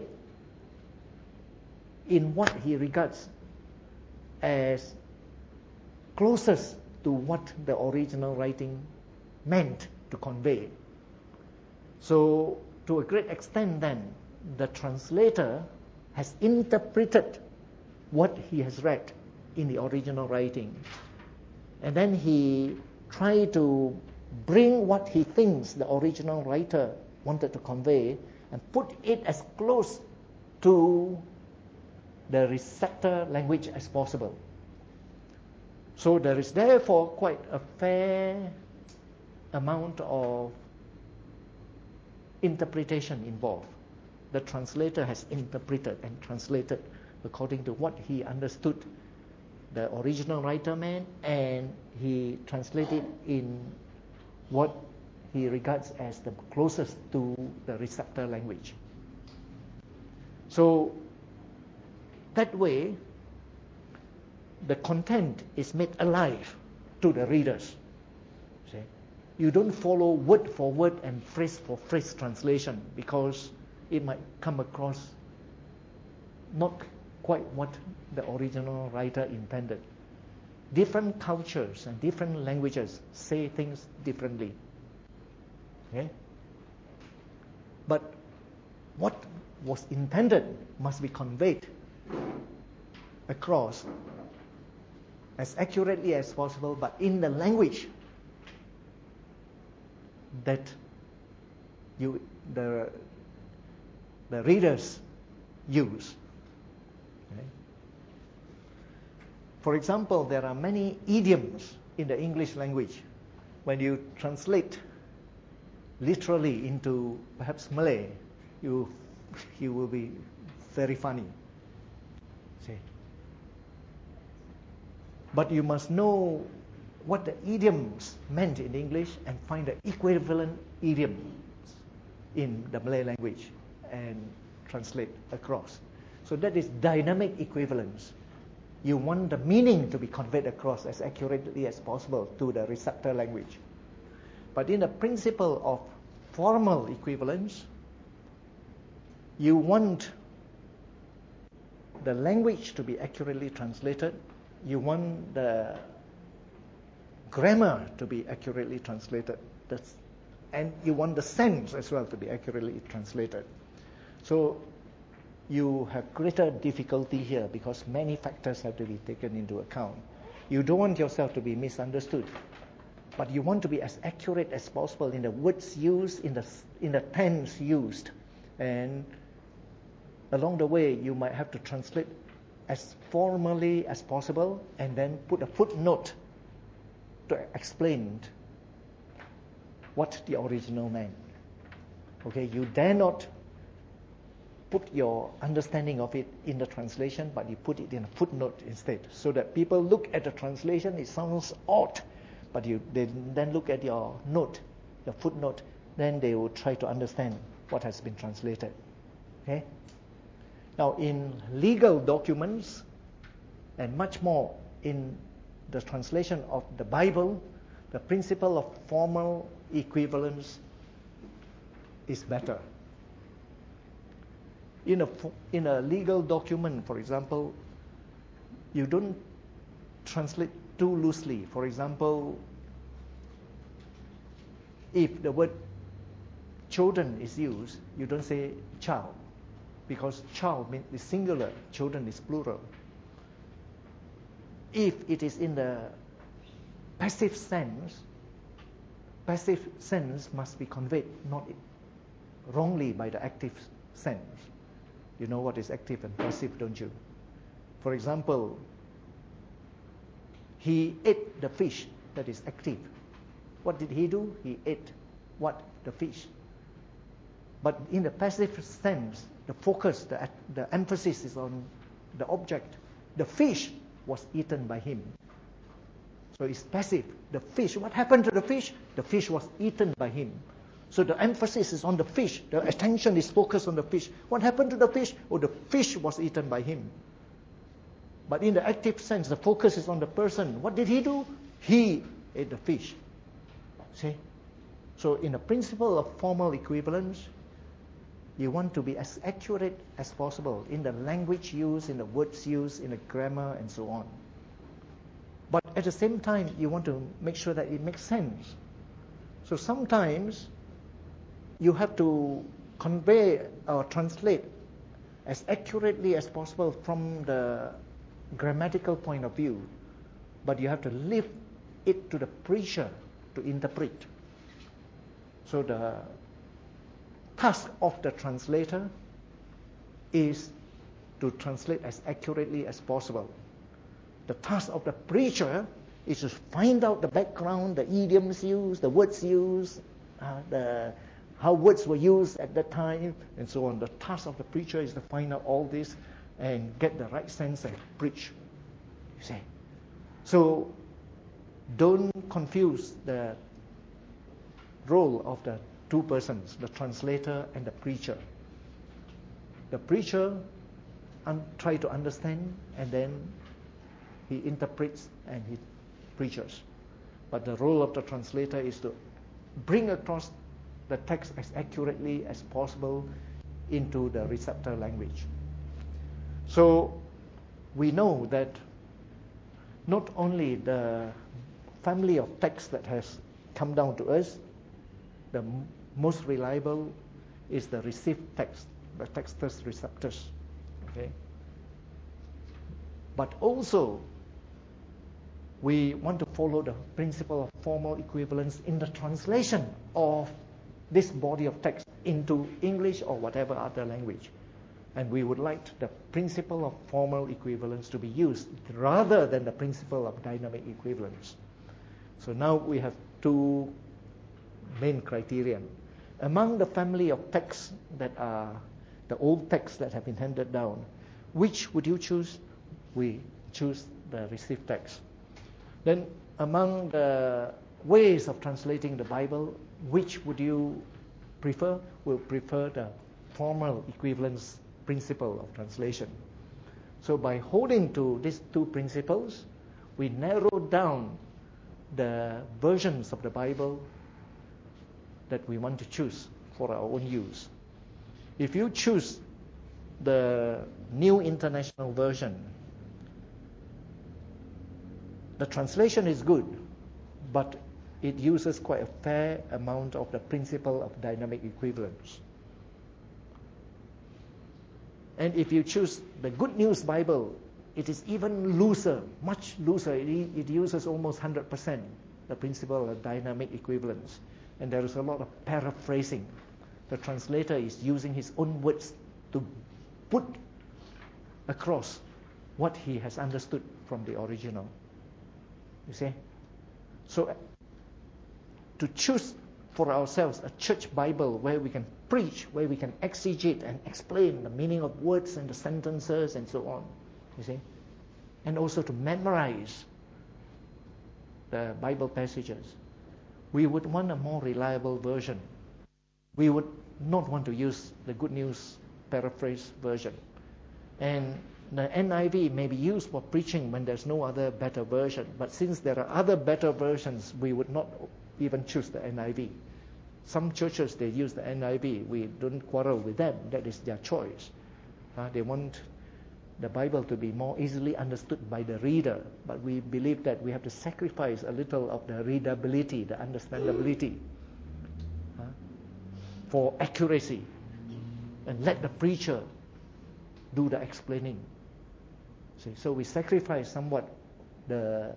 in what he regards as closest to what the original writing meant to convey. So to a great extent then, the translator has interpreted what he has read in the original writing. And then he tried to bring what he thinks the original writer wanted to convey and put it as close to the receptor language as possible. So there is therefore quite a fair amount of interpretation involved. The translator has interpreted and translated according to what he understood the original writer meant, and he translated in what he regards as the closest to the receptor language. So that way, the content is made alive to the readers. See? You don't follow word for word and phrase for phrase translation, because it might come across not quite what the original writer intended. Different cultures and different languages say things differently. Okay? But what was intended must be conveyed across as accurately as possible, but in the language that you the the readers use. Okay? For example, there are many idioms in the English language. When you translate literally into perhaps Malay, you you will be very funny. See? But you must know what the idioms meant in English and find the equivalent idioms in the Malay language and translate across. So that is dynamic equivalence. You want the meaning to be conveyed across as accurately as possible to the receptor language. But in the principle of formal equivalence, you want the language to be accurately translated. You want the grammar to be accurately translated. That's, and you want the sense as well to be accurately translated. So you have greater difficulty here because many factors have to be taken into account. You don't want yourself to be misunderstood, but you want to be as accurate as possible in the words used, in the in the tense used, and along the way you might have to translate as formally as possible and then put a footnote to explain what the original meant. Okay, you dare not put your understanding of it in the translation, but you put it in a footnote instead, so that people look at the translation, it sounds odd, but you they then look at your note, your footnote, then they will try to understand what has been translated. Okay? Now, in legal documents, and much more in the translation of the Bible, the principle of formal equivalence is better. In a, in a legal document, for example, you don't translate too loosely. For example, if the word children is used, you don't say child, because child is singular, children is plural. If it is in the passive sense, passive sense must be conveyed not wrongly by the active sense. You know what is active and passive, don't you? For example, he ate the fish, that is active. What did he do? He ate what? The fish. But in the passive sense, the focus, the, the emphasis is on the object. The fish was eaten by him. So it's passive. The fish, what happened to the fish? The fish was eaten by him. So the emphasis is on the fish. The attention is focused on the fish. What happened to the fish? Oh, the fish was eaten by him. But in the active sense, the focus is on the person. What did he do? He ate the fish. See? So in the principle of formal equivalence, you want to be as accurate as possible in the language used, in the words used, in the grammar, and so on. But at the same time, you want to make sure that it makes sense. So sometimes you have to convey or translate as accurately as possible from the grammatical point of view, but you have to leave it to the preacher to interpret. So the task of the translator is to translate as accurately as possible. The task of the preacher is to find out the background, the idioms used, the words used, uh, the how words were used at that time, and so on. The task of the preacher is to find out all this and get the right sense and preach. You see? So don't confuse the role of the two persons, the translator and the preacher. The preacher un- try to understand, and then he interprets and he preaches. But the role of the translator is to bring across the text as accurately as possible into the receptor language. So we know that not only the family of texts that has come down to us, the m- most reliable is the received text, the textus receptus. Okay? But also, we want to follow the principle of formal equivalence in the translation of this body of text into English or whatever other language. And we would like the principle of formal equivalence to be used rather than the principle of dynamic equivalence. So now we have two main criterion. Among the family of texts that are the old texts that have been handed down, which would you choose? We choose the received text. Then among the ways of translating the Bible, which would you prefer? We'll prefer the formal equivalence principle of translation. So by holding to these two principles, we narrow down the versions of the Bible that we want to choose for our own use. If you choose the New International Version, the translation is good, but it uses quite a fair amount of the principle of dynamic equivalence. And if you choose the Good News Bible, it is even looser, much looser. It, it uses almost one hundred percent the principle of dynamic equivalence. And there is a lot of paraphrasing. The translator is using his own words to put across what he has understood from the original. You see? So to choose for ourselves a church Bible where we can preach, where we can exegete and explain the meaning of words and the sentences and so on, you see, and also to memorize the Bible passages, we would want a more reliable version. We would not want to use the Good News paraphrase version. And the N I V may be used for preaching when there's no other better version, but since there are other better versions, we would not even choose the N I V. Some churches, they use the N I V. We don't quarrel with them. That is their choice. Uh, they want the Bible to be more easily understood by the reader, but we believe that we have to sacrifice a little of the readability, the understandability, uh, for accuracy, and let the preacher do the explaining. See, so we sacrifice somewhat the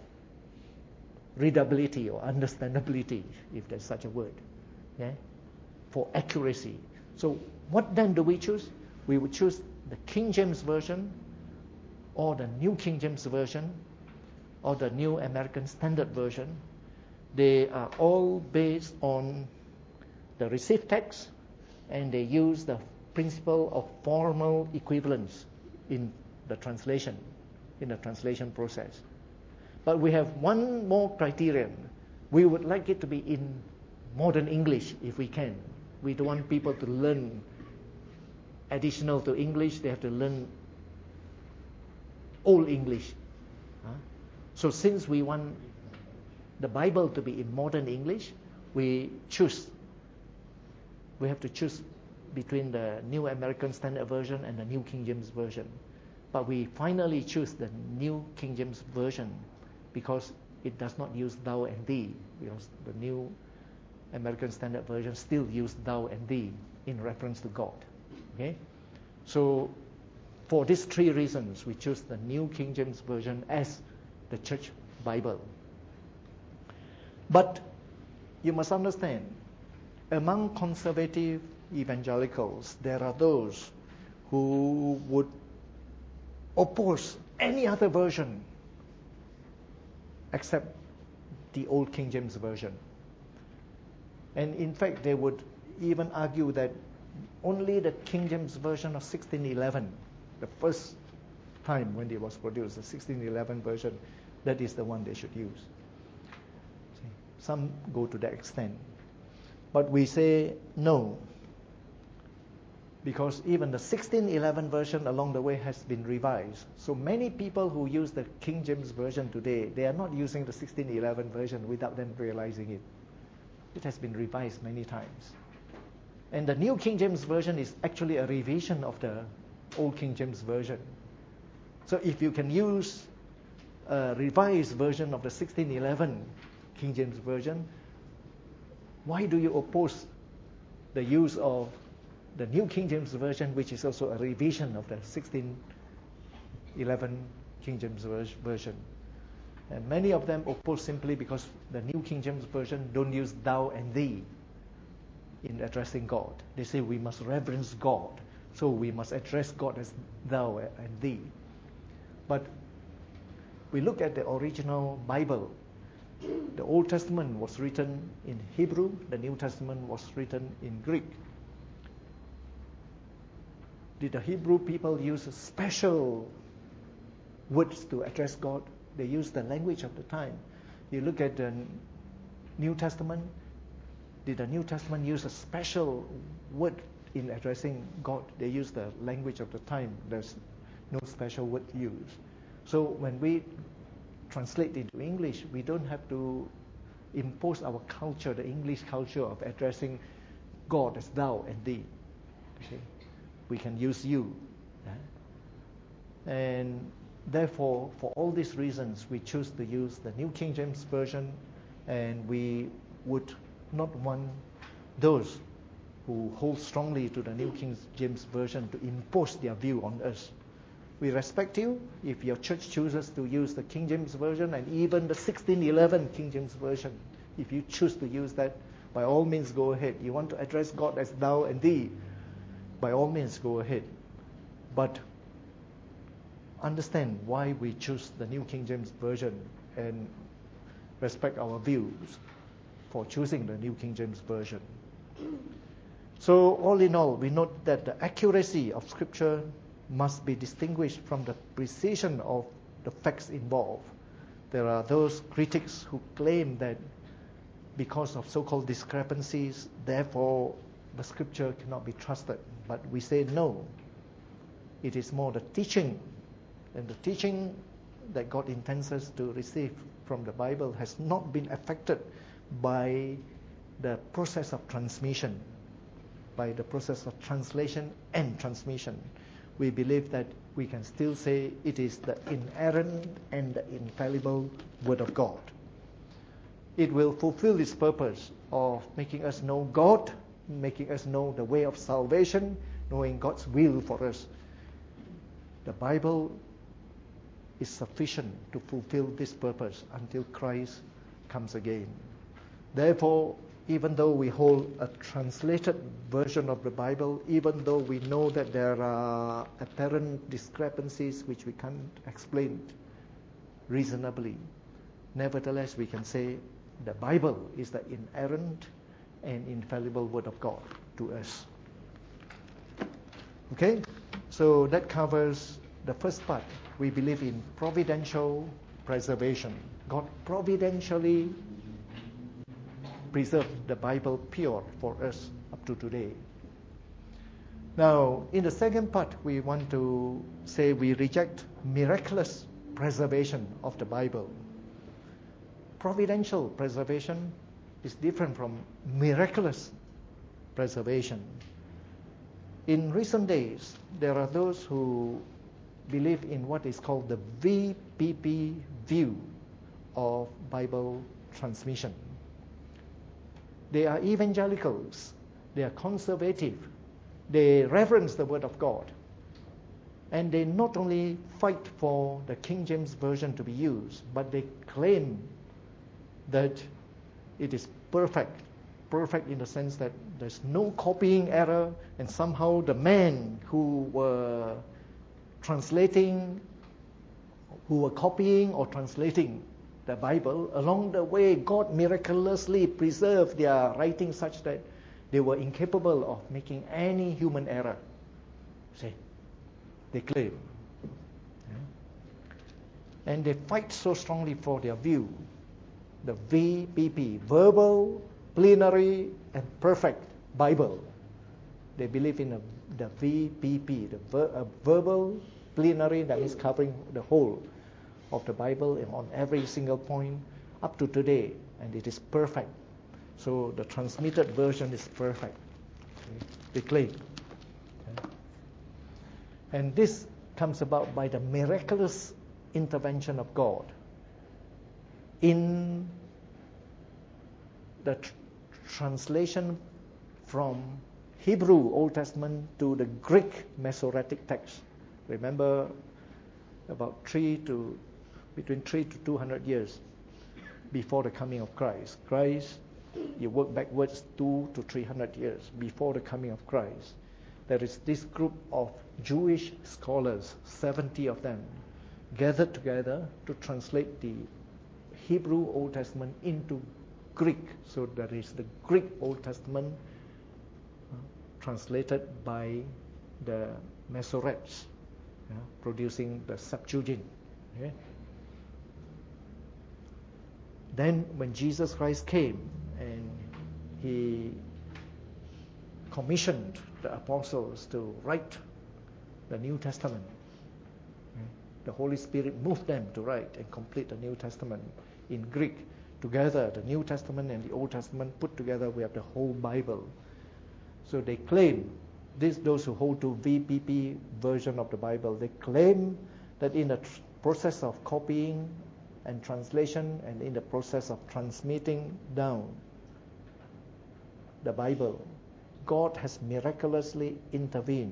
readability or understandability, if there's such a word, yeah, for accuracy. So what then do we choose? We would choose the King James Version or the New King James Version or the New American Standard Version. They are all based on the received text, and they use the principle of formal equivalence in the translation, in the translation process. But we have one more criterion. We would like it to be in modern English if we can. We don't want people to learn additional to English. They have to learn Old English. Huh? So since we want the Bible to be in modern English, we choose. We have to choose between the New American Standard Version and the New King James Version. But we finally choose the New King James Version because it does not use thou and thee, because the New American Standard Version still use thou and thee in reference to God. Okay? So for these three reasons, we choose the New King James Version as the church Bible. But you must understand, among conservative evangelicals, there are those who would oppose any other version except the Old King James Version. And in fact, they would even argue that only the King James Version of sixteen eleven, the first time when it was produced, the sixteen eleven version, that is the one they should use. See, some go to that extent. But we say no, because even the sixteen eleven version along the way has been revised. So many people who use the King James Version today, they are not using the sixteen eleven version without them realizing it. It has been revised many times. And the New King James Version is actually a revision of the Old King James Version. So if you can use a revised version of the sixteen eleven King James Version, why do you oppose the use of the New King James Version, which is also a revision of the sixteen eleven King James Version? And many of them oppose simply because the New King James Version don't use thou and thee in addressing God. They say we must reverence God, so we must address God as thou and thee. But we look at the original Bible, The Old Testament was written in Hebrew, the New Testament was written in Greek. Did the Hebrew people use special words to address God? They used the language of the time. You look at the New Testament, did the New Testament use a special word in addressing God? They used the language of the time. There's no special word used. So when we translate into English, we don't have to impose our culture, the English culture of addressing God as thou and thee. Okay? We can use you. Yeah? And therefore, for all these reasons, we choose to use the New King James Version, and we would not want those who hold strongly to the New King James Version to impose their view on us. We respect you if your church chooses to use the King James Version and even the sixteen eleven King James Version. If you choose to use that, by all means go ahead. You want to address God as thou and thee, by all means go ahead. But understand why we choose the New King James Version and respect our views for choosing the New King James Version. So all in all, we note that the accuracy of Scripture must be distinguished from the precision of the facts involved. There are those critics who claim that because of so-called discrepancies, therefore the Scripture cannot be trusted. But we say no. It is more the teaching, and the teaching that God intends us to receive from the Bible has not been affected by the process of transmission, by the process of translation and transmission. We believe that we can still say it is the inerrant and the infallible Word of God. It will fulfill its purpose of making us know God, making us know the way of salvation, knowing God's will for us. The Bible is sufficient to fulfill this purpose until Christ comes again. Therefore, even though we hold a translated version of the Bible, even though we know that there are apparent discrepancies which we can't explain reasonably, nevertheless we can say the Bible is the inerrant and infallible Word of God to us. Okay? So that covers the first part. We believe in providential preservation. God providentially preserved the Bible pure for us up to today. Now, in the second part, we want to say we reject miraculous preservation of the Bible. Providential preservation is different from miraculous preservation. In recent days, there are those who believe in what is called the V P P view of Bible transmission. They are evangelicals. They are conservative. They reverence the Word of God. And they not only fight for the King James Version to be used, but they claim that it is perfect. Perfect in the sense that there's no copying error, and somehow the men who were translating, who were copying or translating the Bible, along the way, God miraculously preserved their writing such that they were incapable of making any human error. See, they claim. Yeah. And they fight so strongly for their view, the V P P, verbal, plenary, and perfect Bible. They believe in a, the V P P, the ver, a verbal, plenary, that is covering the whole of the Bible and on every single point up to today, and it is perfect. So the transmitted version is perfect. Okay. They claim. Okay. And this comes about by the miraculous intervention of God in the tr- translation from Hebrew Old Testament to the Greek Masoretic text. Remember, about three to between three to two hundred years before the coming of Christ. Christ, you work backwards two to three hundred years before the coming of Christ. There is this group of Jewish scholars, seventy of them, gathered together to translate the Hebrew Old Testament into Greek. So that is the Greek Old Testament uh, translated by the Masoretes, yeah, producing the Septuagint. Okay? Then when Jesus Christ came and he commissioned the apostles to write the New Testament, okay, the Holy Spirit moved them to write and complete the New Testament in Greek. Together, the New Testament and the Old Testament put together, we have the whole Bible. So they claim, this, those who hold to V P P version of the Bible, they claim that in the tr- process of copying and translation and in the process of transmitting down the Bible, God has miraculously intervened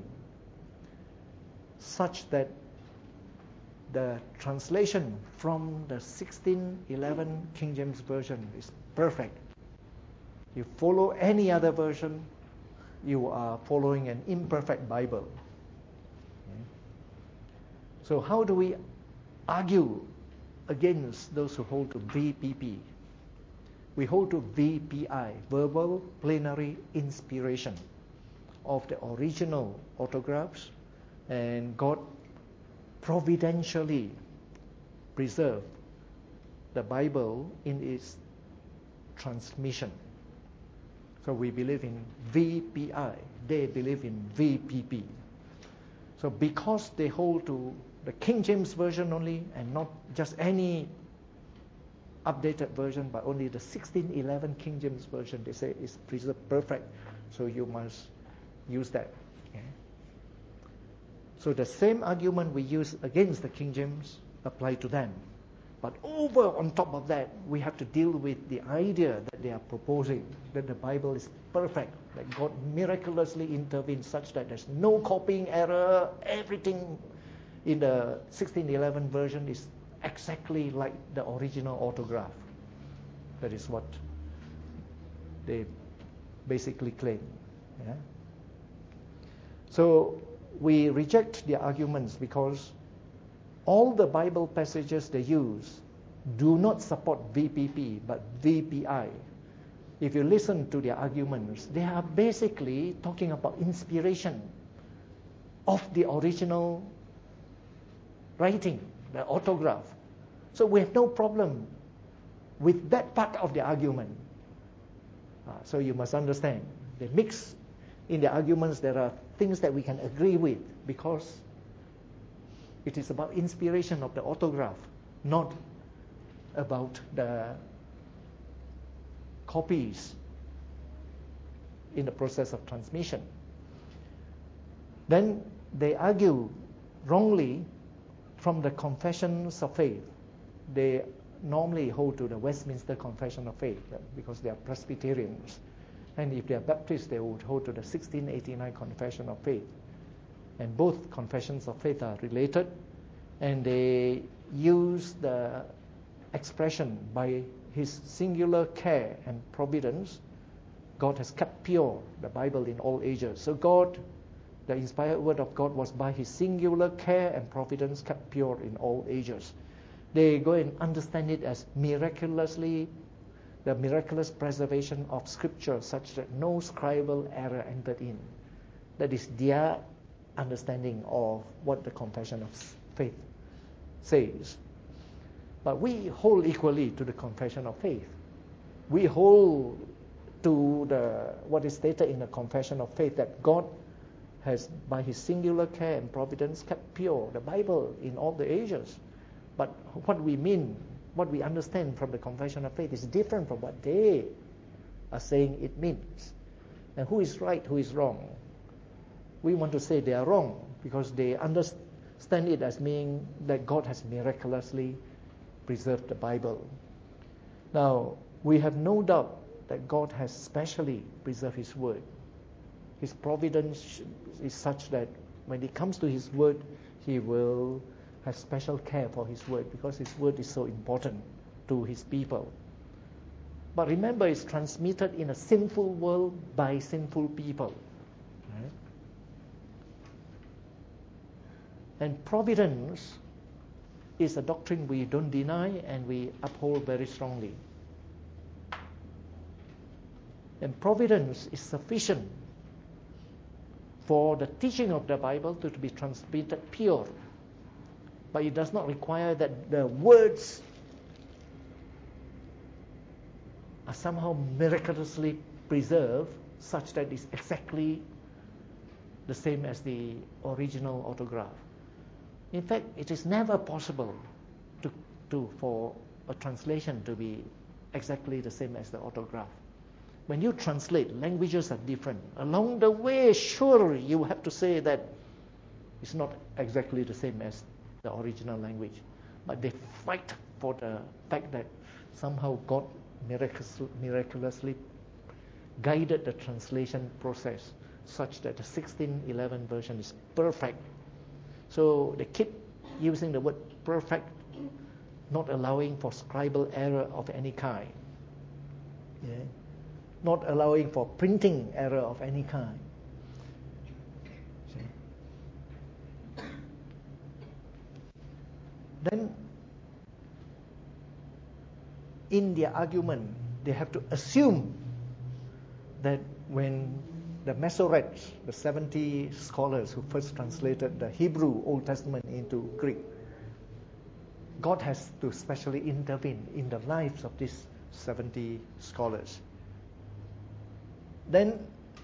such that the translation from the sixteen eleven King James Version is perfect. You follow any other version, you are following an imperfect Bible. Okay? So how do we argue against those who hold to V P P? We hold to V P I, verbal plenary inspiration of the original autographs, and God providentially preserved the Bible in its transmission. So we believe in V P I, they believe in V P P. So because they hold to the King James Version only and not just any updated version, but only the sixteen eleven King James Version, they say is preserved perfect, so you must use that. Okay? So the same argument we use against the King James apply to them. But over on top of that, we have to deal with the idea that they are proposing, that the Bible is perfect, that God miraculously intervened such that there's no copying error, everything in the sixteen eleven version is exactly like the original autograph. That is what they basically claim. Yeah? So we reject their arguments because all the Bible passages they use do not support V P P but V P I. If you listen to their arguments, they are basically talking about inspiration of the original writing, the autograph. So we have no problem with that part of the argument. Uh, so you must understand, they mix in the arguments, there are things that we can agree with because it is about inspiration of the autograph, not about the copies in the process of transmission. Then they argue wrongly from the confessions of faith. They normally hold to the Westminster Confession of Faith because they are Presbyterians. And if they are Baptists, they would hold to the sixteen eighty-nine Confession of Faith. And both confessions of faith are related, and they use the expression, by His singular care and providence, God has kept pure the Bible in all ages. So God, the inspired word of God, was by His singular care and providence kept pure in all ages. They go and understand it as miraculously, the miraculous preservation of Scripture such that no scribal error entered in. That is their understanding of what the Confession of Faith says. But we hold equally to the Confession of Faith. We hold to the what is stated in the Confession of Faith, that God has, by His singular care and providence, kept pure the Bible in all the ages. But what we mean, what we understand from the Confession of Faith is different from what they are saying it means. And who is right, who is wrong? We want to say they are wrong because they understand it as meaning that God has miraculously preserved the Bible. Now, we have no doubt that God has specially preserved His Word. His providence is such that when it comes to His Word, He will have special care for His Word because His Word is so important to His people. But remember, it's transmitted in a sinful world by sinful people. Right? And providence is a doctrine we don't deny and we uphold very strongly. And providence is sufficient for the teaching of the Bible to be transmitted pure. But it does not require that the words are somehow miraculously preserved such that it's exactly the same as the original autograph. In fact, it is never possible to, to for a translation to be exactly the same as the autograph. When you translate, languages are different. Along the way, sure, you have to say that it's not exactly the same as the original language. But they fight for the fact that somehow God miraculously, miraculously guided the translation process such that the sixteen eleven version is perfect. So they keep using the word perfect, not allowing for scribal error of any kind. Yeah. Not allowing for printing error of any kind. See? Then, in their argument, they have to assume that when the Masoretes, the seventy scholars who first translated the Hebrew Old Testament into Greek, God has to specially intervene in the lives of these seventy scholars. Then,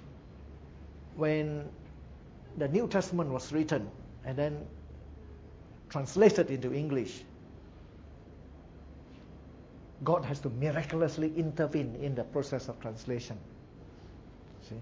when the New Testament was written and then translated into English, God has to miraculously intervene in the process of translation. See?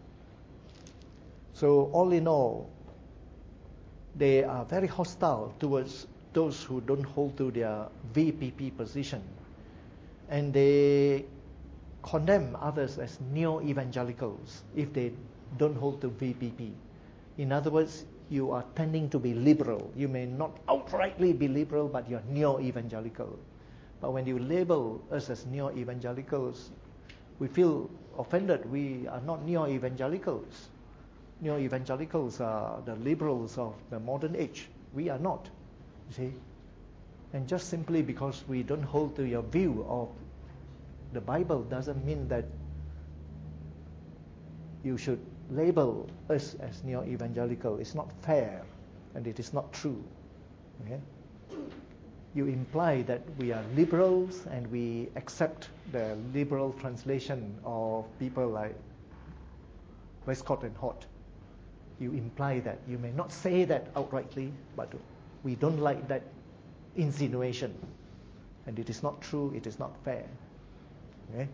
So, all in all, they are very hostile towards those who don't hold to their V P P position. And they condemn others as neo-evangelicals if they don't hold to V P P. In other words, you are tending to be liberal. You may not outrightly be liberal, but you're neo-evangelical. But when you label us as neo-evangelicals, we feel offended. We are not neo-evangelicals. Neo-evangelicals are the liberals of the modern age. We are not, you see. And just simply because we don't hold to your view of the Bible doesn't mean that you should label us as neo-evangelical. It's not fair, and it is not true. Okay? You imply that we are liberals and we accept the liberal translation of people like Westcott and Hort. You imply that. You may not say that outrightly, but we don't like that insinuation. And it is not true, it is not fair. Okay?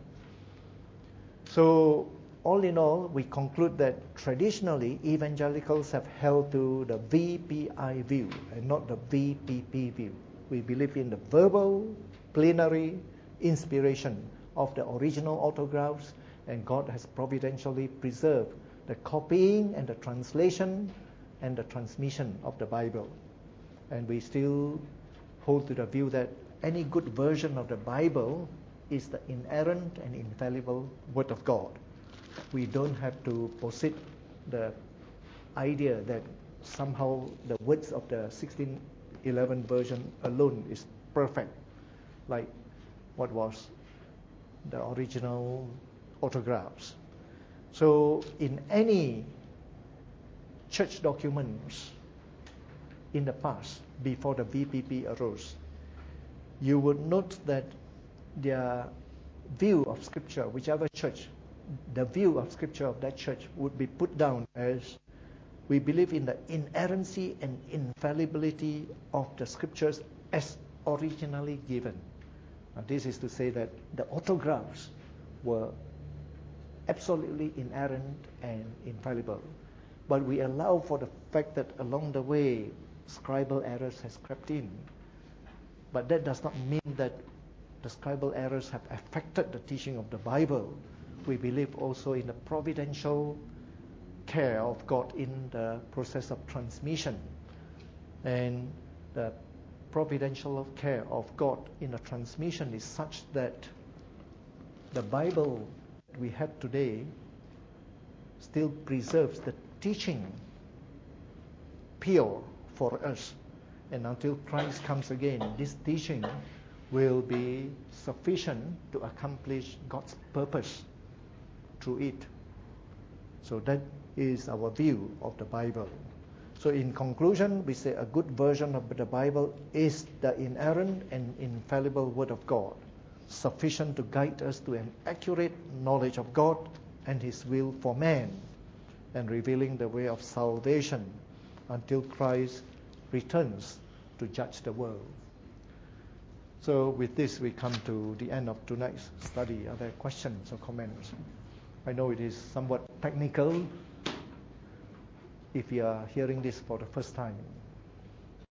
So, all in all, we conclude that traditionally evangelicals have held to the V P I view and not the V P P view. We believe in the verbal, plenary inspiration of the original autographs, and God has providentially preserved the copying and the translation and the transmission of the Bible. And we still hold to the view that any good version of the Bible is the inerrant and infallible Word of God. We don't have to posit the idea that somehow the words of the sixteen eleven version alone is perfect, like what was the original autographs. So in any church documents in the past, before the V P P arose, you would note that their view of Scripture, whichever church, the view of Scripture of that church would be put down as, we believe in the inerrancy and infallibility of the Scriptures as originally given. Now, this is to say that the autographs were absolutely inerrant and infallible. But we allow for the fact that along the way, scribal errors has crept in. But that does not mean that the scribal errors have affected the teaching of the Bible. We believe also in the providential care of God in the process of transmission. And the providential care of God in the transmission is such that the Bible we have today still preserves the teaching pure for us, And until Christ comes again, this teaching will be sufficient to accomplish God's purpose through it. So that is our view of the Bible. So in conclusion, we say a good version of the Bible is the inerrant and infallible Word of God, sufficient to guide us to an accurate knowledge of God and His will for man, and revealing the way of salvation until Christ returns to judge the world. So with this, we come to the end of tonight's study. Are there questions or comments? I know it is somewhat technical if you are hearing this for the first time.